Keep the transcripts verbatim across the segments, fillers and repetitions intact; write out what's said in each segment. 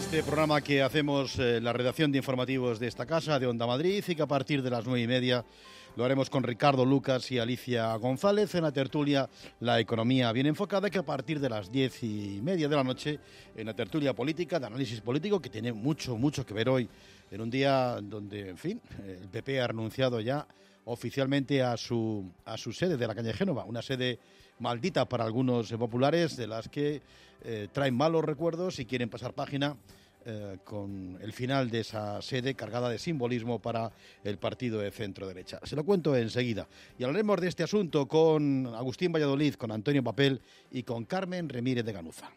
Este programa que hacemos eh, la redacción de informativos de esta casa, de Onda Madrid, y que a partir de las nueve y media lo haremos con Ricardo Lucas y Alicia González en la tertulia La Economía Bien Enfocada, que a partir de las diez y media de la noche en la tertulia política, de análisis político, que tiene mucho, mucho que ver hoy, en un día donde, en fin, el P P ha renunciado ya oficialmente a su, a su sede de la calle Génova, una sede maldita para algunos populares, de las que eh, traen malos recuerdos y quieren pasar página eh, con el final de esa sede cargada de simbolismo para el partido de centro-derecha. Se lo cuento enseguida. Y hablaremos de este asunto con Agustín Valladolid, con Antonio Papel y con Carmen Remírez de Ganuza.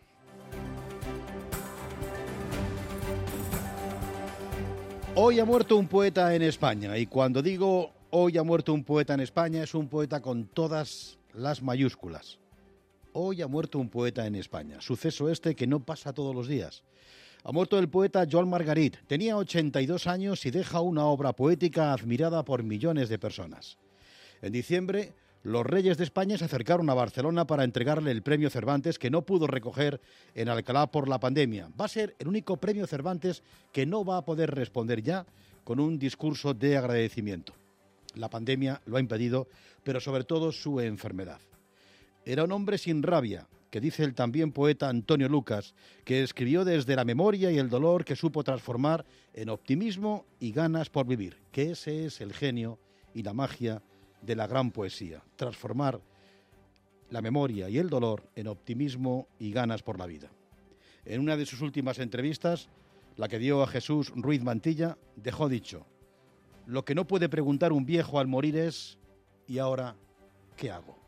Hoy ha muerto un poeta en España, y cuando digo hoy ha muerto un poeta en España, es un poeta con todas las mayúsculas. Hoy ha muerto un poeta en España, suceso este que no pasa todos los días. Ha muerto el poeta Joan Margarit, tenía ochenta y dos años y deja una obra poética admirada por millones de personas. En diciembre, los reyes de España se acercaron a Barcelona para entregarle el premio Cervantes que no pudo recoger en Alcalá por la pandemia. Va a ser el único premio Cervantes que no va a poder responder ya con un discurso de agradecimiento. La pandemia lo ha impedido, pero sobre todo su enfermedad. Era un hombre sin rabia, que dice el también poeta Antonio Lucas, que escribió desde la memoria y el dolor, que supo transformar en optimismo y ganas por vivir, que ese es el genio y la magia de la gran poesía, transformar la memoria y el dolor en optimismo y ganas por la vida. En una de sus últimas entrevistas, la que dio a Jesús Ruiz Mantilla, dejó dicho: lo que no puede preguntar un viejo al morir es ¿y ahora qué hago?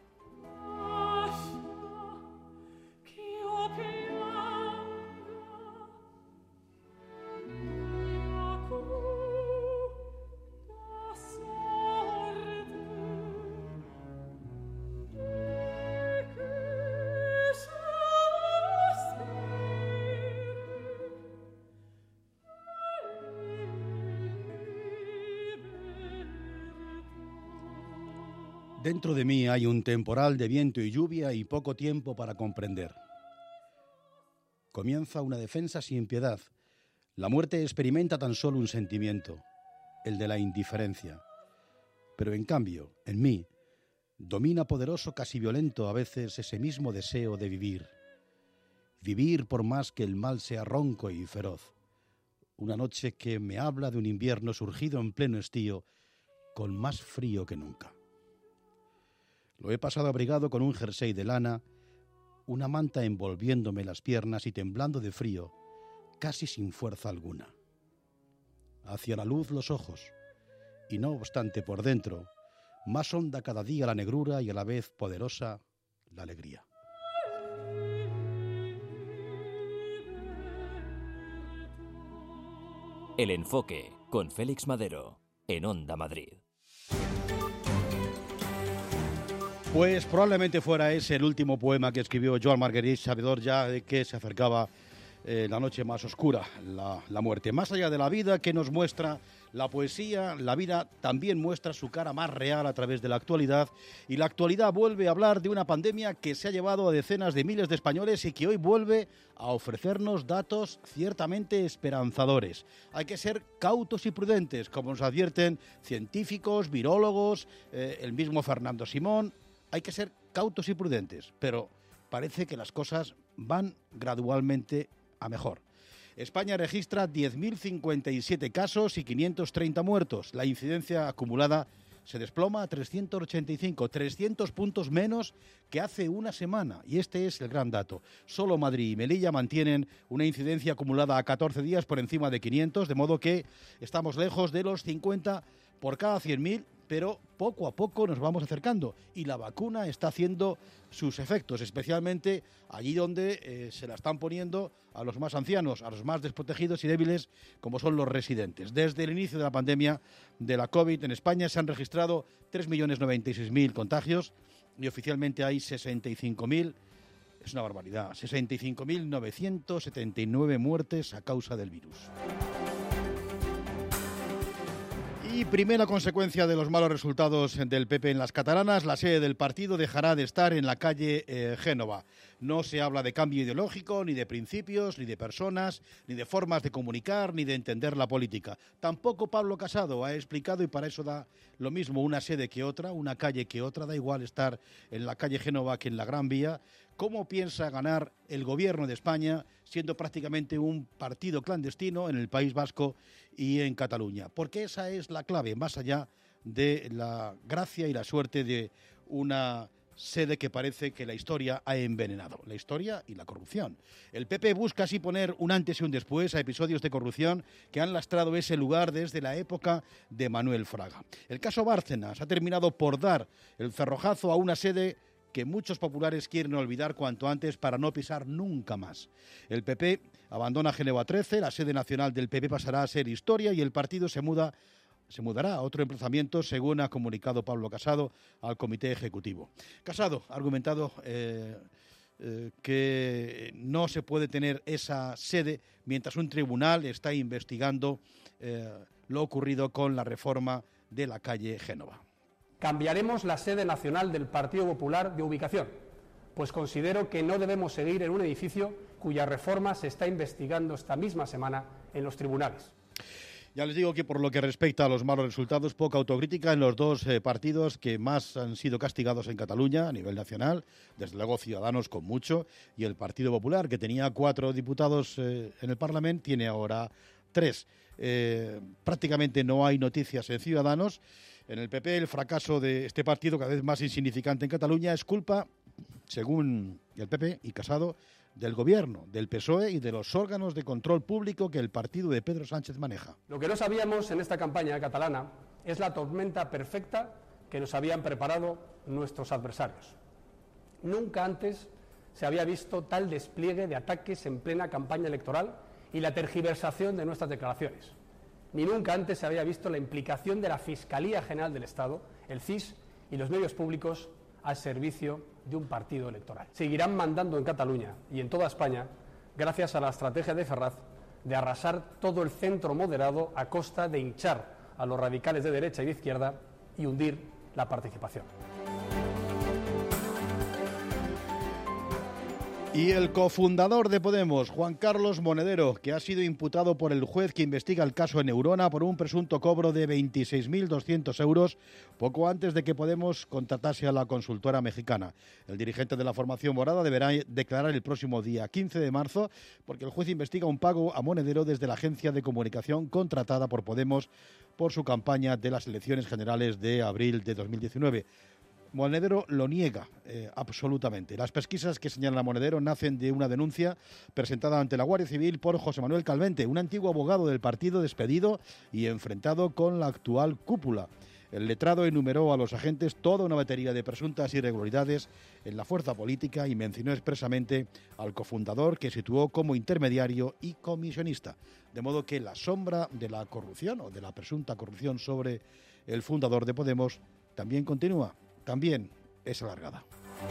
Dentro de mí hay un temporal de viento y lluvia y poco tiempo para comprender. Comienza una defensa sin piedad. La muerte experimenta tan solo un sentimiento, el de la indiferencia. Pero en cambio, en mí, domina poderoso, casi violento a veces, ese mismo deseo de vivir. Vivir por más que el mal sea ronco y feroz. Una noche que me habla de un invierno surgido en pleno estío, con más frío que nunca. Lo he pasado abrigado con un jersey de lana, una manta envolviéndome las piernas y temblando de frío, casi sin fuerza alguna. Hacia la luz los ojos, y no obstante por dentro, más honda cada día la negrura y a la vez poderosa la alegría. El Enfoque, con Félix Madero, en Onda Madrid. Pues probablemente fuera ese el último poema que escribió Joan Margarit, sabedor ya de que se acercaba eh, la noche más oscura, la, la muerte. Más allá de la vida que nos muestra la poesía, la vida también muestra su cara más real a través de la actualidad, y la actualidad vuelve a hablar de una pandemia que se ha llevado a decenas de miles de españoles y que hoy vuelve a ofrecernos datos ciertamente esperanzadores. Hay que ser cautos y prudentes, como nos advierten científicos, virólogos, eh, el mismo Fernando Simón. Hay que ser cautos y prudentes, pero parece que las cosas van gradualmente a mejor. España registra diez mil cincuenta y siete casos y quinientos treinta muertos. La incidencia acumulada se desploma a trescientos ochenta y cinco, trescientos puntos menos que hace una semana. Y este es el gran dato. Solo Madrid y Melilla mantienen una incidencia acumulada a catorce días por encima de quinientos, de modo que estamos lejos de los cincuenta por cada cien mil, pero poco a poco nos vamos acercando y la vacuna está haciendo sus efectos, especialmente allí donde eh, se la están poniendo a los más ancianos, a los más desprotegidos y débiles, como son los residentes. Desde el inicio de la pandemia de la COVID en España se han registrado tres millones noventa y seis mil contagios y oficialmente hay sesenta y cinco mil, es una barbaridad, sesenta y cinco mil novecientos setenta y nueve muertes a causa del virus. Y primera consecuencia de los malos resultados del P P en las catalanas, la sede del partido dejará de estar en la calle eh, Génova. No se habla de cambio ideológico, ni de principios, ni de personas, ni de formas de comunicar, ni de entender la política. Tampoco Pablo Casado ha explicado, y para eso da lo mismo una sede que otra, una calle que otra, da igual estar en la calle Génova que en la Gran Vía, cómo piensa ganar el gobierno de España siendo prácticamente un partido clandestino en el País Vasco y en Cataluña. Porque esa es la clave, más allá de la gracia y la suerte de una sede que parece que la historia ha envenenado, la historia y la corrupción. El P P busca así poner un antes y un después a episodios de corrupción que han lastrado ese lugar desde la época de Manuel Fraga. El caso Bárcenas ha terminado por dar el cerrojazo a una sede que muchos populares quieren olvidar cuanto antes para no pisar nunca más. El P P abandona Génova trece, la sede nacional del P P pasará a ser historia y el partido se muda se mudará a otro emplazamiento, según ha comunicado Pablo Casado al Comité Ejecutivo. Casado ha argumentado eh, eh, que no se puede tener esa sede mientras un tribunal está investigando eh, lo ocurrido con la reforma de la calle Génova. Cambiaremos la sede nacional del Partido Popular de ubicación, pues considero que no debemos seguir en un edificio cuya reforma se está investigando esta misma semana en los tribunales. Ya les digo que por lo que respecta a los malos resultados, poca autocrítica en los dos eh, partidos que más han sido castigados en Cataluña a nivel nacional, desde luego Ciudadanos con mucho, y el Partido Popular, que tenía cuatro diputados eh, en el Parlamento, tiene ahora tres. Eh, prácticamente no hay noticias en Ciudadanos. En el P P, el fracaso de este partido, cada vez más insignificante en Cataluña, es culpa, según el P P y Casado, del Gobierno, del P S O E y de los órganos de control público que el partido de Pedro Sánchez maneja. Lo que no sabíamos en esta campaña catalana es la tormenta perfecta que nos habían preparado nuestros adversarios. Nunca antes se había visto tal despliegue de ataques en plena campaña electoral y la tergiversación de nuestras declaraciones. Ni nunca antes se había visto la implicación de la Fiscalía General del Estado, el C I S y los medios públicos al servicio de un partido electoral. Seguirán mandando en Cataluña y en toda España gracias a la estrategia de Ferraz de arrasar todo el centro moderado a costa de hinchar a los radicales de derecha y de izquierda y hundir la participación. Y el cofundador de Podemos, Juan Carlos Monedero, que ha sido imputado por el juez que investiga el caso en Neurona por un presunto cobro de veintiséis mil doscientos euros, poco antes de que Podemos contratase a la consultora mexicana. El dirigente de la formación morada deberá declarar el próximo día quince de marzo, porque el juez investiga un pago a Monedero desde la agencia de comunicación contratada por Podemos por su campaña de las elecciones generales de abril de dos mil diecinueve. Monedero lo niega eh, absolutamente. Las pesquisas que señalan a Monedero nacen de una denuncia presentada ante la Guardia Civil por José Manuel Calvente, un antiguo abogado del partido despedido y enfrentado con la actual cúpula. El letrado enumeró a los agentes toda una batería de presuntas irregularidades en la fuerza política y mencionó expresamente al cofundador, que situó como intermediario y comisionista. De modo que la sombra de la corrupción o de la presunta corrupción sobre el fundador de Podemos también continúa. También es alargada.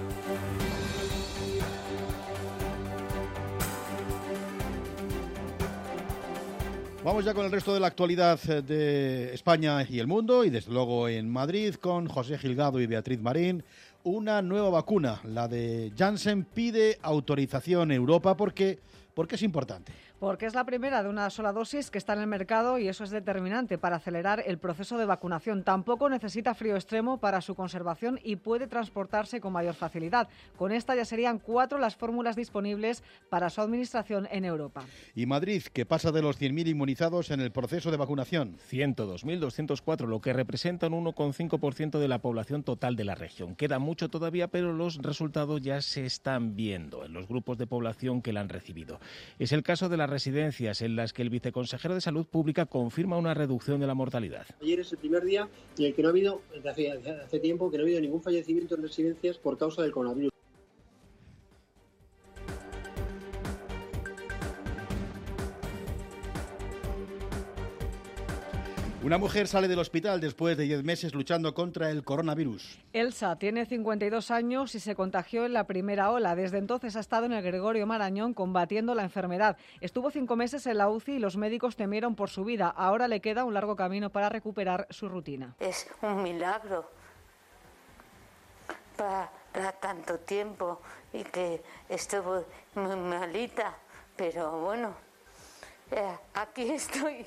Vamos ya con el resto de la actualidad de España y el mundo, y desde luego en Madrid con José Gilgado y Beatriz Marín. Una nueva vacuna, la de Janssen, pide autorización en Europa porque, porque es importante. Porque es la primera de una sola dosis que está en el mercado y eso es determinante para acelerar el proceso de vacunación. Tampoco necesita frío extremo para su conservación y puede transportarse con mayor facilidad. Con esta ya serían cuatro las fórmulas disponibles para su administración en Europa. Y Madrid, que pasa de los cien mil inmunizados en el proceso de vacunación. ciento dos mil doscientos cuatro, lo que representa un uno coma cinco por ciento de la población total de la región. Queda mucho todavía, pero los resultados ya se están viendo en los grupos de población que la han recibido. Es el caso de la residencias, en las que el viceconsejero de Salud Pública confirma una reducción de la mortalidad. Ayer es el primer día en el que no ha habido, hace, hace tiempo, que no ha habido ningún fallecimiento en residencias por causa del coronavirus. Una mujer sale del hospital después de diez meses luchando contra el coronavirus. Elsa tiene cincuenta y dos años y se contagió en la primera ola. Desde entonces ha estado en el Gregorio Marañón combatiendo la enfermedad. Estuvo cinco meses en la U C I y los médicos temieron por su vida. Ahora le queda un largo camino para recuperar su rutina. Es un milagro para, para tanto tiempo y que estuvo muy malita, pero bueno, eh, aquí estoy.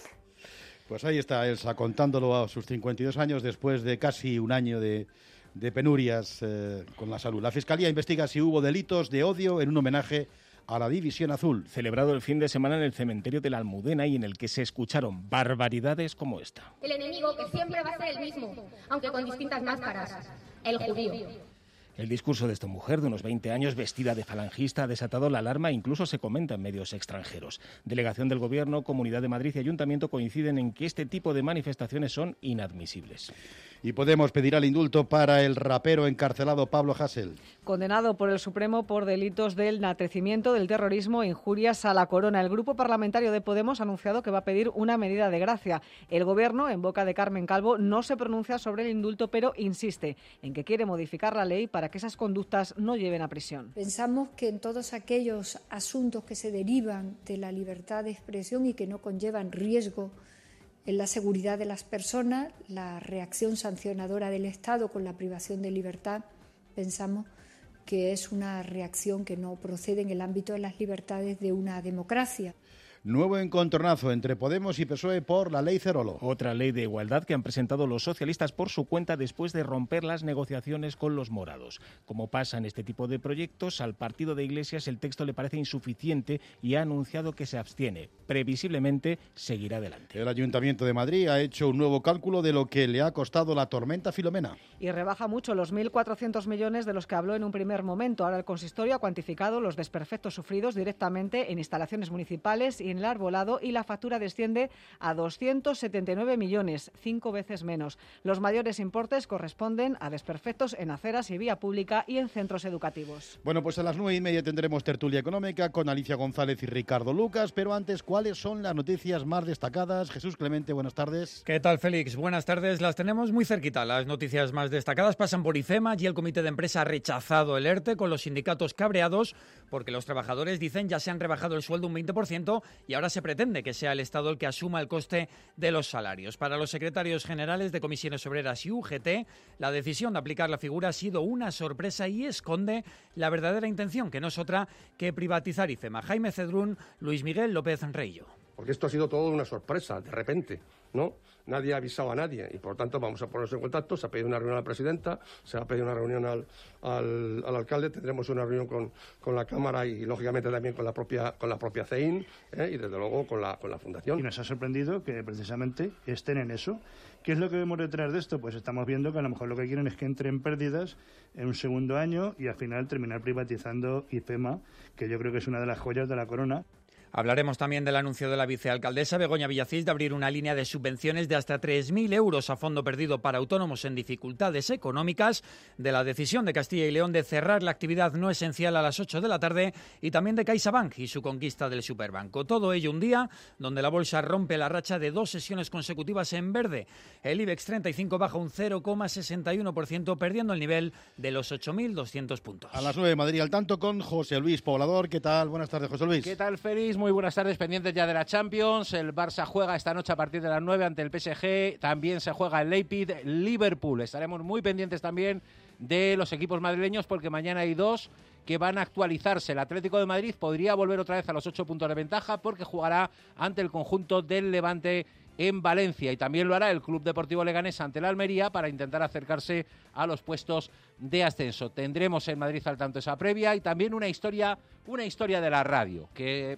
Pues ahí está Elsa contándolo a sus cincuenta y dos años después de casi un año de, de penurias eh, con la salud. La Fiscalía investiga si hubo delitos de odio en un homenaje a la División Azul. Celebrado el fin de semana en el cementerio de la Almudena y en el que se escucharon barbaridades como esta. El enemigo que siempre va a ser el mismo, aunque con distintas máscaras, el judío. El discurso de esta mujer de unos veinte años, vestida de falangista, ha desatado la alarma e incluso se comenta en medios extranjeros. Delegación del Gobierno, Comunidad de Madrid y Ayuntamiento coinciden en que este tipo de manifestaciones son inadmisibles. Y Podemos pedir el indulto para el rapero encarcelado Pablo Hasél. Condenado por el Supremo por delitos del enaltecimiento del terrorismo e injurias a la corona. El Grupo Parlamentario de Podemos ha anunciado que va a pedir una medida de gracia. El Gobierno, en boca de Carmen Calvo, no se pronuncia sobre el indulto, pero insiste en que quiere modificar la ley para que esas conductas no lleven a prisión. Pensamos que en todos aquellos asuntos que se derivan de la libertad de expresión y que no conllevan riesgo en la seguridad de las personas, la reacción sancionadora del Estado con la privación de libertad, pensamos que es una reacción que no procede en el ámbito de las libertades de una democracia. Nuevo encontronazo entre Podemos y P S O E por la ley Cerolo. Otra ley de igualdad que han presentado los socialistas por su cuenta después de romper las negociaciones con los morados. Como pasa en este tipo de proyectos, al partido de Iglesias el texto le parece insuficiente y ha anunciado que se abstiene. Previsiblemente seguirá adelante. El Ayuntamiento de Madrid ha hecho un nuevo cálculo de lo que le ha costado la tormenta Filomena. Y rebaja mucho los mil cuatrocientos millones de los que habló en un primer momento. Ahora el consistorio ha cuantificado los desperfectos sufridos directamente en instalaciones municipales y en el arbolado y la factura desciende a doscientos setenta y nueve millones, cinco veces menos. Los mayores importes corresponden a desperfectos en aceras y vía pública y en centros educativos. Bueno, pues a las nueve y media tendremos tertulia económica con Alicia González y Ricardo Lucas, pero antes, ¿cuáles son las noticias más destacadas? Jesús Clemente, buenas tardes. ¿Qué tal, Félix? Buenas tardes. Las tenemos muy cerquita. Las noticias más destacadas pasan por IFEMA y el comité de empresa ha rechazado el ERTE con los sindicatos cabreados porque los trabajadores dicen ya se han rebajado el sueldo un veinte por ciento y ahora se pretende que sea el Estado el que asuma el coste de los salarios. Para los secretarios generales de Comisiones Obreras y U G T, la decisión de aplicar la figura ha sido una sorpresa y esconde la verdadera intención, que no es otra que privatizar IFEMA. Jaime Cedrún, Luis Miguel López Reillo. Porque esto ha sido todo una sorpresa, de repente, ¿no? Nadie ha avisado a nadie y, por tanto, vamos a ponernos en contacto. Se ha pedido una reunión a la presidenta, se ha pedido una reunión al, al, al alcalde, tendremos una reunión con, con la Cámara y, lógicamente, también con la propia, con la propia C E I N ¿eh? y, desde luego, con la, con la Fundación. Y nos ha sorprendido que, precisamente, estén en eso. ¿Qué es lo que vemos detrás de esto? Pues estamos viendo que a lo mejor lo que quieren es que entre en pérdidas en un segundo año y, al final, terminar privatizando IFEMA, que yo creo que es una de las joyas de la corona. Hablaremos también del anuncio de la vicealcaldesa Begoña Villacís de abrir una línea de subvenciones de hasta tres mil euros a fondo perdido para autónomos en dificultades económicas, de la decisión de Castilla y León de cerrar la actividad no esencial a las ocho de la tarde y también de CaixaBank y su conquista del superbanco. Todo ello un día donde la bolsa rompe la racha de dos sesiones consecutivas en verde. El IBEX treinta y cinco baja un cero coma sesenta y uno por ciento, perdiendo el nivel de los ocho mil doscientos puntos. A las nueve de Madrid al tanto con José Luis Poblador. ¿Qué tal? Buenas tardes, José Luis. ¿Qué tal, Félix? Muy buenas tardes, pendientes ya de la Champions. El Barça juega esta noche a partir de las nueve ante el P S G. También se juega el Leipzig, Liverpool. Estaremos muy pendientes también de los equipos madrileños porque mañana hay dos que van a actualizarse. El Atlético de Madrid podría volver otra vez a los ocho puntos de ventaja porque jugará ante el conjunto del Levante en Valencia, y también lo hará el Club Deportivo Leganés ante el Almería para intentar acercarse a los puestos de ascenso. Tendremos en Madrid al tanto esa previa y también una historia, una historia de la radio que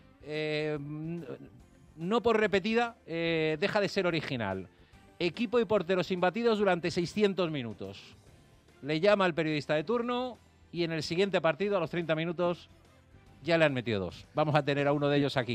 eh, no por repetida eh, deja de ser original. Equipo y porteros imbatidos durante seiscientos minutos. Le llama al periodista de turno y en el siguiente partido, a los treinta minutos, ya le han metido dos. Vamos a tener a uno de ellos aquí.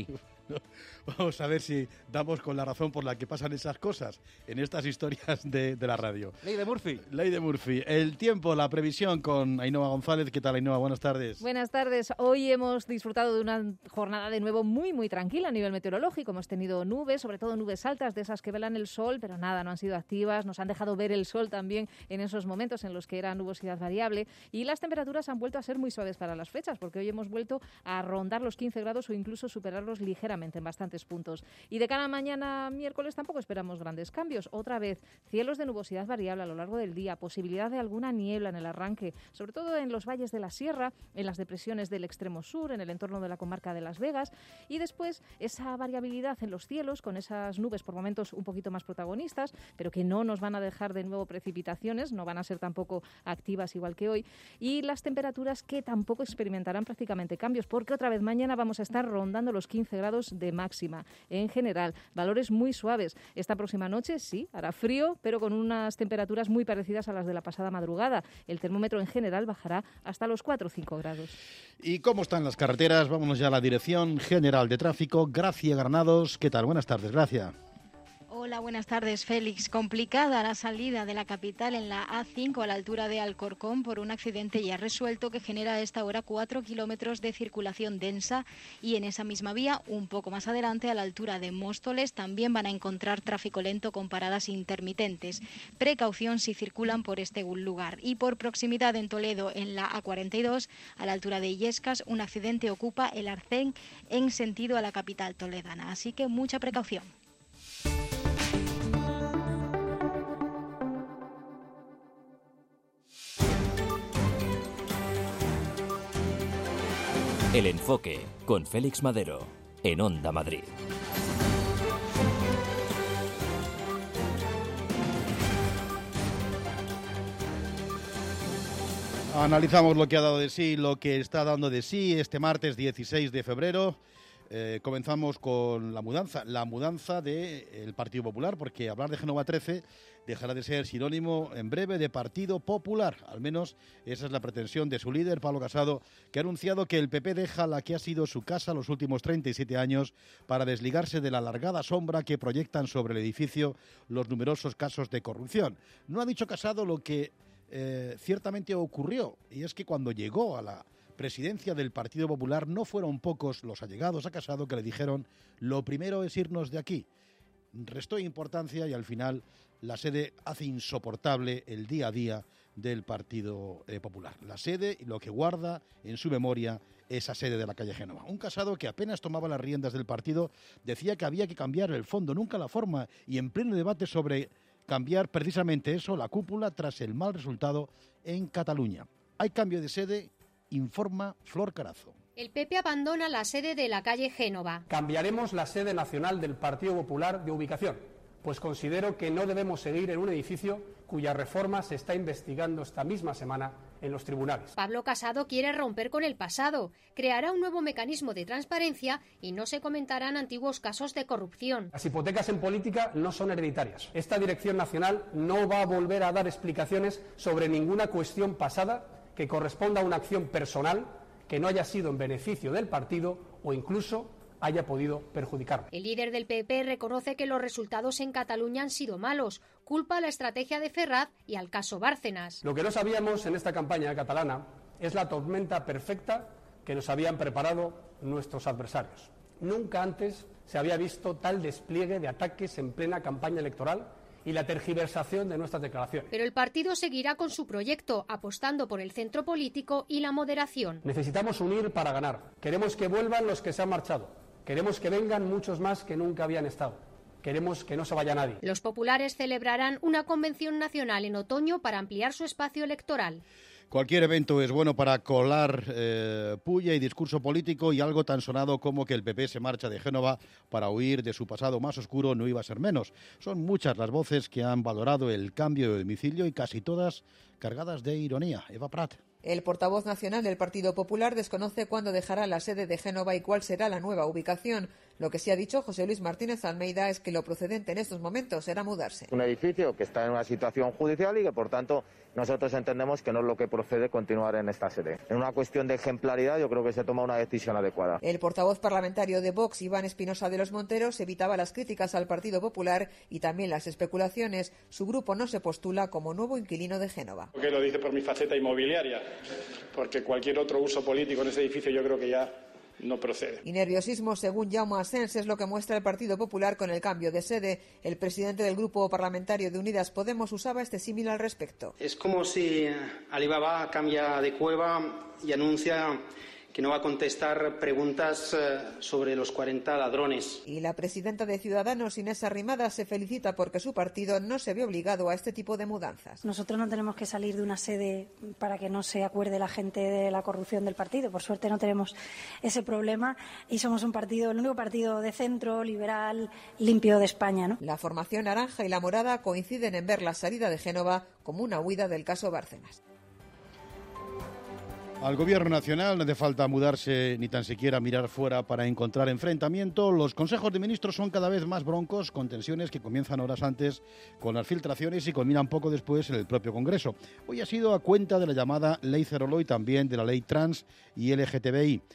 Vamos a ver si damos con la razón por la que pasan esas cosas en estas historias de, de la radio. Ley de Murphy. Ley de Murphy. El tiempo, la previsión con Ainhoa González. ¿Qué tal, Ainhoa? Buenas tardes. Buenas tardes. Hoy hemos disfrutado de una jornada de nuevo muy, muy tranquila a nivel meteorológico. Hemos tenido nubes, sobre todo nubes altas, de esas que velan el sol, pero nada, no han sido activas. Nos han dejado ver el sol también en esos momentos en los que era nubosidad variable. Y las temperaturas han vuelto a ser muy suaves para las fechas, porque hoy hemos vuelto a rondar los quince grados o incluso superarlos ligeramente en bastantes puntos. Y de cara a mañana miércoles tampoco esperamos grandes cambios. Otra vez, cielos de nubosidad variable a lo largo del día, posibilidad de alguna niebla en el arranque, sobre todo en los valles de la sierra, en las depresiones del extremo sur, en el entorno de la comarca de Las Vegas, y después esa variabilidad en los cielos, con esas nubes por momentos un poquito más protagonistas, pero que no nos van a dejar de nuevo precipitaciones, no van a ser tampoco activas igual que hoy, y las temperaturas que tampoco experimentarán prácticamente cambios, porque otra vez mañana vamos a estar rondando los quince grados de máxima. En general, valores muy suaves. Esta próxima noche sí, hará frío, pero con unas temperaturas muy parecidas a las de la pasada madrugada. El termómetro en general bajará hasta los cuatro o cinco grados. ¿Y cómo están las carreteras? Vámonos ya a la Dirección General de Tráfico. Gracia Granados. ¿Qué tal? Buenas tardes, Gracia. Hola, buenas tardes, Félix. Complicada la salida de la capital en la A cinco a la altura de Alcorcón por un accidente ya resuelto que genera a esta hora cuatro kilómetros de circulación densa, y en esa misma vía, un poco más adelante a la altura de Móstoles, también van a encontrar tráfico lento con paradas intermitentes. Precaución si circulan por este lugar. Y por proximidad en Toledo, en la A cuarenta y dos, a la altura de Illescas, un accidente ocupa el arcén en sentido a la capital toledana. Así que mucha precaución. El Enfoque, con Félix Madero, en Onda Madrid. Analizamos lo que ha dado de sí, lo que está dando de sí este martes dieciséis de febrero. Eh, comenzamos con la mudanza, la mudanza del Partido Popular, porque hablar de Génova trece dejará de ser sinónimo en breve de Partido Popular. Al menos esa es la pretensión de su líder, Pablo Casado, que ha anunciado que el P P deja la que ha sido su casa los últimos treinta y siete años para desligarse de la alargada sombra que proyectan sobre el edificio los numerosos casos de corrupción. No ha dicho Casado lo que eh, ciertamente ocurrió, y es que cuando llegó a la presidencia del Partido Popular no fueron pocos los allegados a Casado que le dijeron: lo primero es irnos de aquí. Restó importancia y al final la sede hace insoportable el día a día del Partido eh, Popular. La sede y lo que guarda en su memoria esa sede de la calle Génova. Un Casado que apenas tomaba las riendas del partido decía que había que cambiar el fondo, nunca la forma, y en pleno debate sobre cambiar precisamente eso, la cúpula, tras el mal resultado en Cataluña. Hay cambio de sede, informa Flor Carazo. El P P abandona la sede de la calle Génova. Cambiaremos la sede nacional del Partido Popular de ubicación, pues considero que no debemos seguir en un edificio cuya reforma se está investigando esta misma semana en los tribunales. Pablo Casado quiere romper con el pasado, creará un nuevo mecanismo de transparencia y no se comentarán antiguos casos de corrupción. Las hipotecas en política no son hereditarias. Esta dirección nacional no va a volver a dar explicaciones sobre ninguna cuestión pasada que corresponda a una acción personal que no haya sido en beneficio del partido o incluso haya podido perjudicarlo. El líder del P P reconoce que los resultados en Cataluña han sido malos, culpa a la estrategia de Ferraz y al caso Bárcenas. Lo que no sabíamos en esta campaña catalana es la tormenta perfecta que nos habían preparado nuestros adversarios. Nunca antes se había visto tal despliegue de ataques en plena campaña electoral y la tergiversación de nuestras declaraciones. Pero el partido seguirá con su proyecto, apostando por el centro político y la moderación. Necesitamos unir para ganar. Queremos que vuelvan los que se han marchado. Queremos que vengan muchos más que nunca habían estado. Queremos que no se vaya nadie. Los populares celebrarán una convención nacional en otoño para ampliar su espacio electoral. Cualquier evento es bueno para colar eh, puya y discurso político, y algo tan sonado como que el P P se marcha de Génova para huir de su pasado más oscuro no iba a ser menos. Son muchas las voces que han valorado el cambio de domicilio y casi todas cargadas de ironía. Eva Prat. El portavoz nacional del Partido Popular desconoce cuándo dejará la sede de Génova y cuál será la nueva ubicación. Lo que sí ha dicho José Luis Martínez Almeida es que lo procedente en estos momentos será mudarse. Un edificio que está en una situación judicial y que, por tanto, nosotros entendemos que no es lo que procede continuar en esta sede. En una cuestión de ejemplaridad, yo creo que se toma una decisión adecuada. El portavoz parlamentario de Vox, Iván Espinosa de los Monteros, evitaba las críticas al Partido Popular y también las especulaciones. Su grupo no se postula como nuevo inquilino de Génova. Porque lo dice por mi faceta inmobiliaria, porque cualquier otro uso político en ese edificio yo creo que ya no procede. Y nerviosismo, según Jaume Asens, es lo que muestra el Partido Popular con el cambio de sede. El presidente del grupo parlamentario de Unidas Podemos usaba este símil al respecto. Es como si Alibaba cambia de cueva y anuncia que no va a contestar preguntas sobre los cuarenta ladrones. Y la presidenta de Ciudadanos, Inés Arrimadas, se felicita porque su partido no se ve obligado a este tipo de mudanzas. Nosotros no tenemos que salir de una sede para que no se acuerde la gente de la corrupción del partido. Por suerte no tenemos ese problema y somos un partido, el único partido de centro, liberal, limpio de España, ¿no? La formación naranja y la morada coinciden en ver la salida de Génova como una huida del caso Bárcenas. Al Gobierno Nacional no hace falta mudarse ni tan siquiera mirar fuera para encontrar enfrentamiento. Los consejos de ministros son cada vez más broncos, con tensiones que comienzan horas antes con las filtraciones y culminan poco después en el propio Congreso. Hoy ha sido a cuenta de la llamada Ley Cerolo y también de la Ley Trans y L G T B I,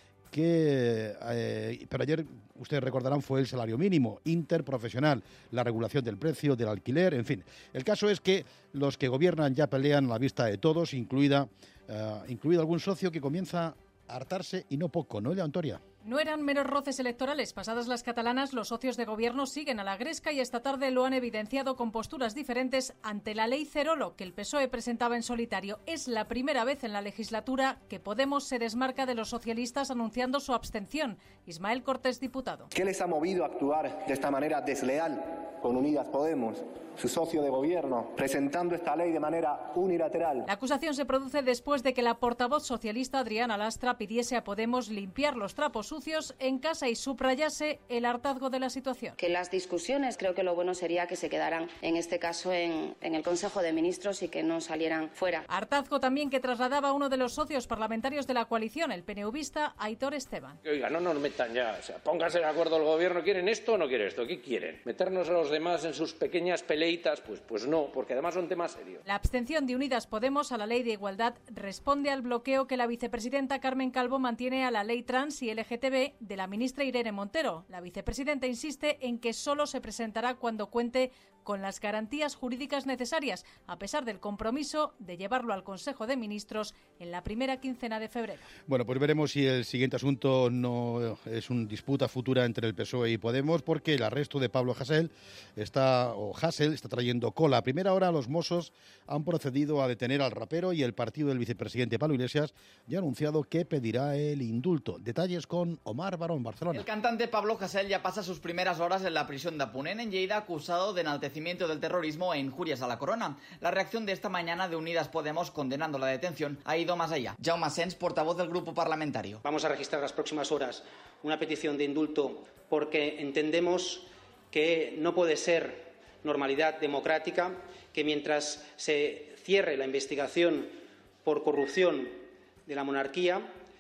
que, eh, pero ayer, ustedes recordarán, fue el salario mínimo interprofesional, la regulación del precio del alquiler, en fin. El caso es que los que gobiernan ya pelean a la vista de todos, incluida, eh, incluido algún socio que comienza a hartarse y no poco, ¿no, Elia Antoria? No eran meros roces electorales. Pasadas las catalanas, los socios de gobierno siguen a la gresca y esta tarde lo han evidenciado con posturas diferentes ante la ley Cerolo, que el P S O E presentaba en solitario. Es la primera vez en la legislatura que Podemos se desmarca de los socialistas anunciando su abstención. Ismael Cortés, diputado. ¿Qué les ha movido a actuar de esta manera desleal con Unidas Podemos, su socio de gobierno, presentando esta ley de manera unilateral? La acusación se produce después de que la portavoz socialista Adriana Lastra pidiese a Podemos limpiar los trapos sucios en casa y subrayase el hartazgo de la situación. Que las discusiones, creo que lo bueno sería que se quedaran, en este caso, en, en el Consejo de Ministros y que no salieran fuera. Hartazgo también que trasladaba uno de los socios parlamentarios de la coalición, el PNVista Aitor Esteban. Oiga, no nos metan ya, o sea, pónganse de acuerdo el gobierno, ¿quieren esto o no quieren esto? ¿Qué quieren? ¿Meternos a los demás en sus pequeñas peleitas? Pues, pues no, porque además son temas serios. La abstención de Unidas Podemos a la ley de igualdad responde al bloqueo que la vicepresidenta Carmen Calvo mantiene a la ley trans y L G T B de la ministra Irene Montero. La vicepresidenta insiste en que solo se presentará cuando cuente con las garantías jurídicas necesarias, a pesar del compromiso de llevarlo al Consejo de Ministros en la primera quincena de febrero. Bueno, pues veremos si el siguiente asunto no es una disputa futura entre el P S O E y Podemos, porque el arresto de Pablo Hasél está, o Hasél está trayendo cola. A primera hora los Mossos han procedido a detener al rapero y el partido del vicepresidente Pablo Iglesias ya ha anunciado que pedirá el indulto. Detalles con Omar Barón, Barcelona. El cantante Pablo Hasél ya pasa sus primeras horas en la prisión de Apunén, en Lleida, acusado de enaltecimiento del terrorismo e injurias a la corona. La reacción de esta mañana de Unidas Podemos, condenando la detención, ha ido más allá. Jaume Asens, portavoz del grupo parlamentario. Vamos a registrar las próximas horas una petición de indulto porque entendemos que no puede ser normalidad democrática que mientras se cierre la investigación por corrupción de la monarquía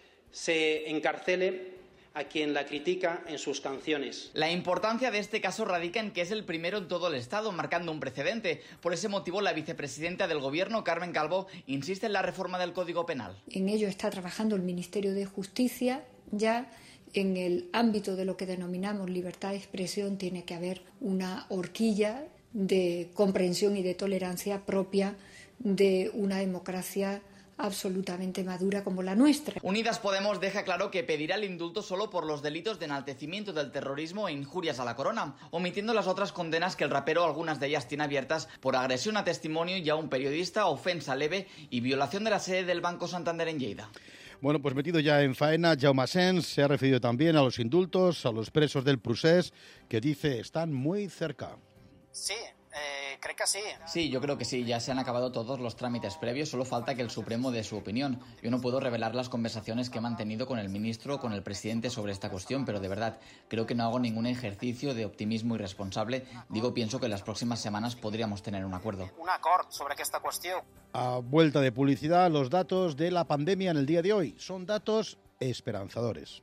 se encarcele a quien la critica en sus canciones. La importancia de este caso radica en que es el primero en todo el Estado, marcando un precedente. Por ese motivo, la vicepresidenta del Gobierno, Carmen Calvo, insiste en la reforma del Código Penal. En ello está trabajando el Ministerio de Justicia. Ya en el ámbito de lo que denominamos libertad de expresión tiene que haber una horquilla de comprensión y de tolerancia propia de una democracia absolutamente madura como la nuestra. Unidas Podemos deja claro que pedirá el indulto solo por los delitos de enaltecimiento del terrorismo e injurias a la corona, omitiendo las otras condenas que el rapero, algunas de ellas tiene abiertas por agresión a testimonio y a un periodista, ofensa leve y violación de la sede del Banco Santander en Lleida. Bueno, pues metido ya en faena, Jaume Asens se ha referido también a los indultos, a los presos del procés, que dice están muy cerca. Sí. Eh, ¿Cree que sí? Sí, yo creo que sí. Ya se han acabado todos los trámites previos. Solo falta que el Supremo dé su opinión. Yo no puedo revelar las conversaciones que he mantenido con el ministro o con el presidente sobre esta cuestión, pero de verdad, creo que no hago ningún ejercicio de optimismo irresponsable. Digo, pienso que en las próximas semanas podríamos tener un acuerdo. Un acord sobre aquesta qüestió. A vuelta de publicidad, los datos de la pandemia en el día de hoy. Son datos esperanzadores.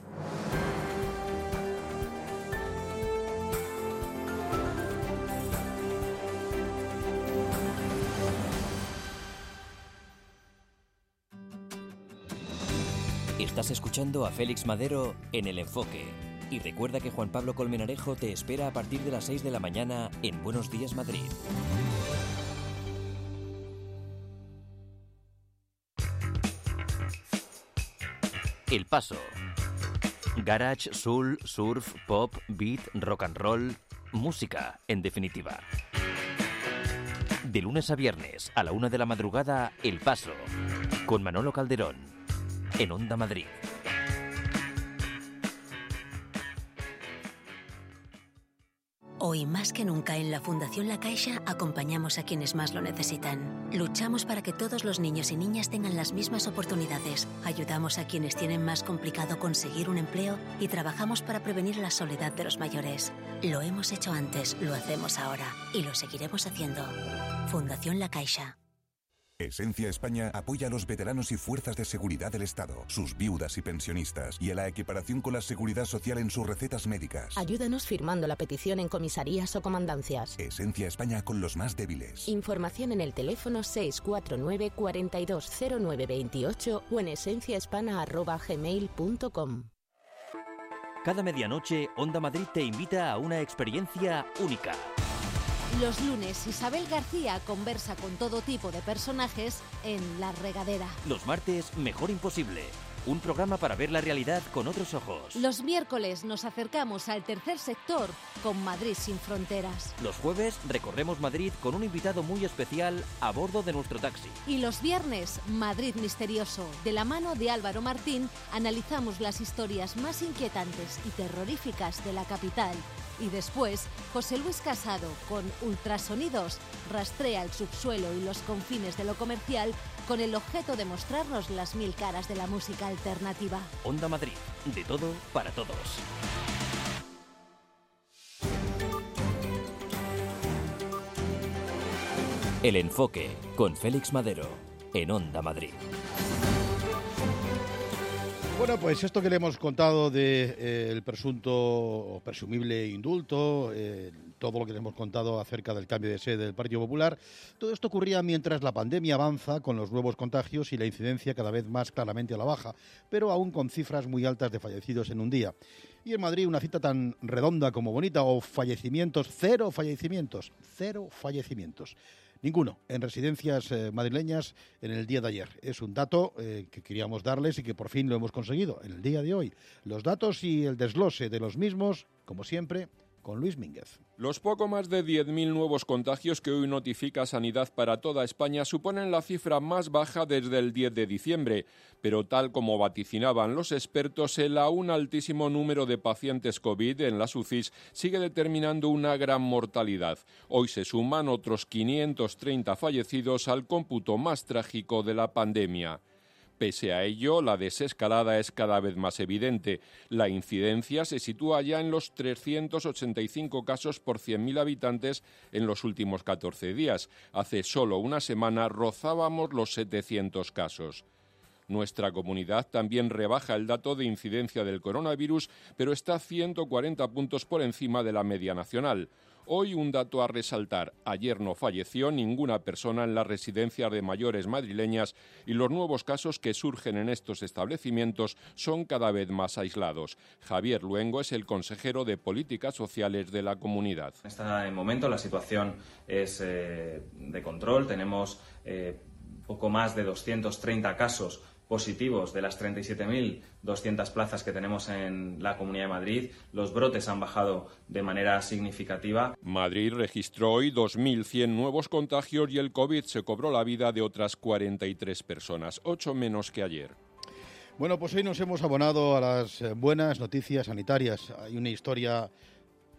Estás escuchando a Félix Madero en El Enfoque. Y recuerda que Juan Pablo Colmenarejo te espera a partir de las seis de la mañana en Buenos Días Madrid. El Paso. Garage, soul, surf, pop, beat, rock and roll. Música, en definitiva. De lunes a viernes, a la una de la madrugada, El Paso. Con Manolo Calderón. En Onda Madrid. Hoy más que nunca en la Fundación La Caixa acompañamos a quienes más lo necesitan. Luchamos para que todos los niños y niñas tengan las mismas oportunidades. Ayudamos a quienes tienen más complicado conseguir un empleo y trabajamos para prevenir la soledad de los mayores. Lo hemos hecho antes, lo hacemos ahora y lo seguiremos haciendo. Fundación La Caixa. Esencia España apoya a los veteranos y fuerzas de seguridad del Estado, sus viudas y pensionistas, y a la equiparación con la seguridad social en sus recetas médicas. Ayúdanos firmando la petición en comisarías o comandancias. Esencia España con los más débiles. Información en el teléfono seis cuatro nueve, cuatro dos cero nueve dos ocho o en esenciahispana arroba gmail punto com. Cada medianoche, Onda Madrid te invita a una experiencia única. Los lunes, Isabel García conversa con todo tipo de personajes en La Regadera. Los martes, Mejor Imposible. Un programa para ver la realidad con otros ojos. Los miércoles nos acercamos al tercer sector con Madrid sin fronteras. Los jueves recorremos Madrid con un invitado muy especial a bordo de nuestro taxi. Y los viernes, Madrid Misterioso. De la mano de Álvaro Martín, analizamos las historias más inquietantes y terroríficas de la capital. Y después, José Luis Casado, con Ultrasonidos, rastrea el subsuelo y los confines de lo comercial con el objeto de mostrarnos las mil caras de la música alternativa. Onda Madrid, de todo para todos. El Enfoque, con Félix Madero, en Onda Madrid. Bueno, pues esto que le hemos contado del de, eh, presunto o presumible indulto, eh, todo lo que le hemos contado acerca del cambio de sede del Partido Popular, todo esto ocurría mientras la pandemia avanza con los nuevos contagios y la incidencia cada vez más claramente a la baja, pero aún con cifras muy altas de fallecidos en un día. Y en Madrid una cita tan redonda como bonita, o fallecimientos, cero fallecimientos, cero fallecimientos. Ninguno en residencias eh, madrileñas en el día de ayer. Es un dato eh, que queríamos darles y que por fin lo hemos conseguido en el día de hoy. Los datos y el desglose de los mismos, como siempre, con Luis Mínguez. Los poco más de diez mil nuevos contagios que hoy notifica Sanidad para toda España suponen la cifra más baja desde el diez de diciembre, pero tal como vaticinaban los expertos, el aún altísimo número de pacientes COVID en las U C Is sigue determinando una gran mortalidad. Hoy se suman otros quinientos treinta fallecidos al cómputo más trágico de la pandemia. Pese a ello, la desescalada es cada vez más evidente. La incidencia se sitúa ya en los trescientos ochenta y cinco casos por cien mil habitantes en los últimos catorce días. Hace solo una semana rozábamos los setecientos casos. Nuestra comunidad también rebaja el dato de incidencia del coronavirus, pero está ciento cuarenta puntos por encima de la media nacional. Hoy un dato a resaltar. Ayer no falleció ninguna persona en las residencias de mayores madrileñas y los nuevos casos que surgen en estos establecimientos son cada vez más aislados. Javier Luengo es el consejero de Políticas Sociales de la comunidad. En este momento la situación es eh, de control. Tenemos eh, poco más de doscientos treinta casos positivos de las treinta y siete mil doscientas plazas que tenemos en la Comunidad de Madrid. Los brotes han bajado de manera significativa. Madrid registró hoy dos mil cien nuevos contagios y el COVID se cobró la vida de otras cuarenta y tres personas, ocho menos que ayer. Bueno, pues hoy nos hemos abonado a las buenas noticias sanitarias. Hay una historia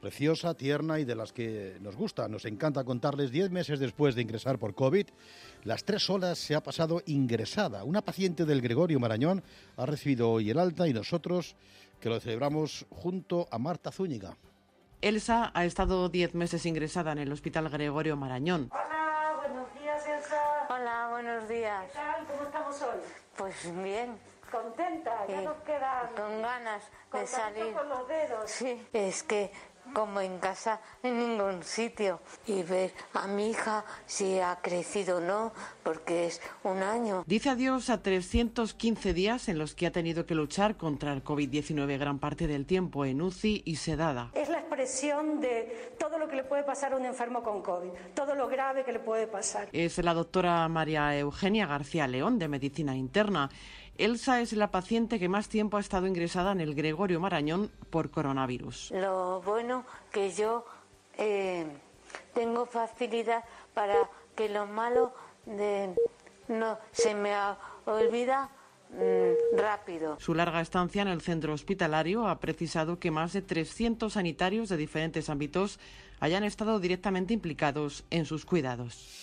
preciosa, tierna y de las que nos gusta. Nos encanta contarles. Diez meses después de ingresar por COVID, las tres horas se ha pasado ingresada. Una paciente del Gregorio Marañón ha recibido hoy el alta y nosotros, que lo celebramos junto a Marta Zúñiga. Elsa ha estado diez meses ingresada en el Hospital Gregorio Marañón. Hola, buenos días, Elsa. Hola, buenos días. ¿Qué tal? ¿Cómo estamos hoy? Pues bien. ¿Contenta? Ya Sí. nos quedan... Con ganas de con salir. con los dedos. Sí, es que como en casa en ningún sitio y ver a mi hija si ha crecido o no, porque es un año. Dice adiós a trescientos quince días en los que ha tenido que luchar contra el COVID diecinueve gran parte del tiempo en U C I y sedada. Es la expresión de todo lo que le puede pasar a un enfermo con COVID, todo lo grave que le puede pasar. Es la doctora María Eugenia García León, de Medicina Interna. Elsa es la paciente que más tiempo ha estado ingresada en el Gregorio Marañón por coronavirus. Lo bueno que yo eh, tengo facilidad para que lo malo de, no se me olvida mm, rápido. Su larga estancia en el centro hospitalario ha precisado que más de trescientos sanitarios de diferentes ámbitos hayan estado directamente implicados en sus cuidados.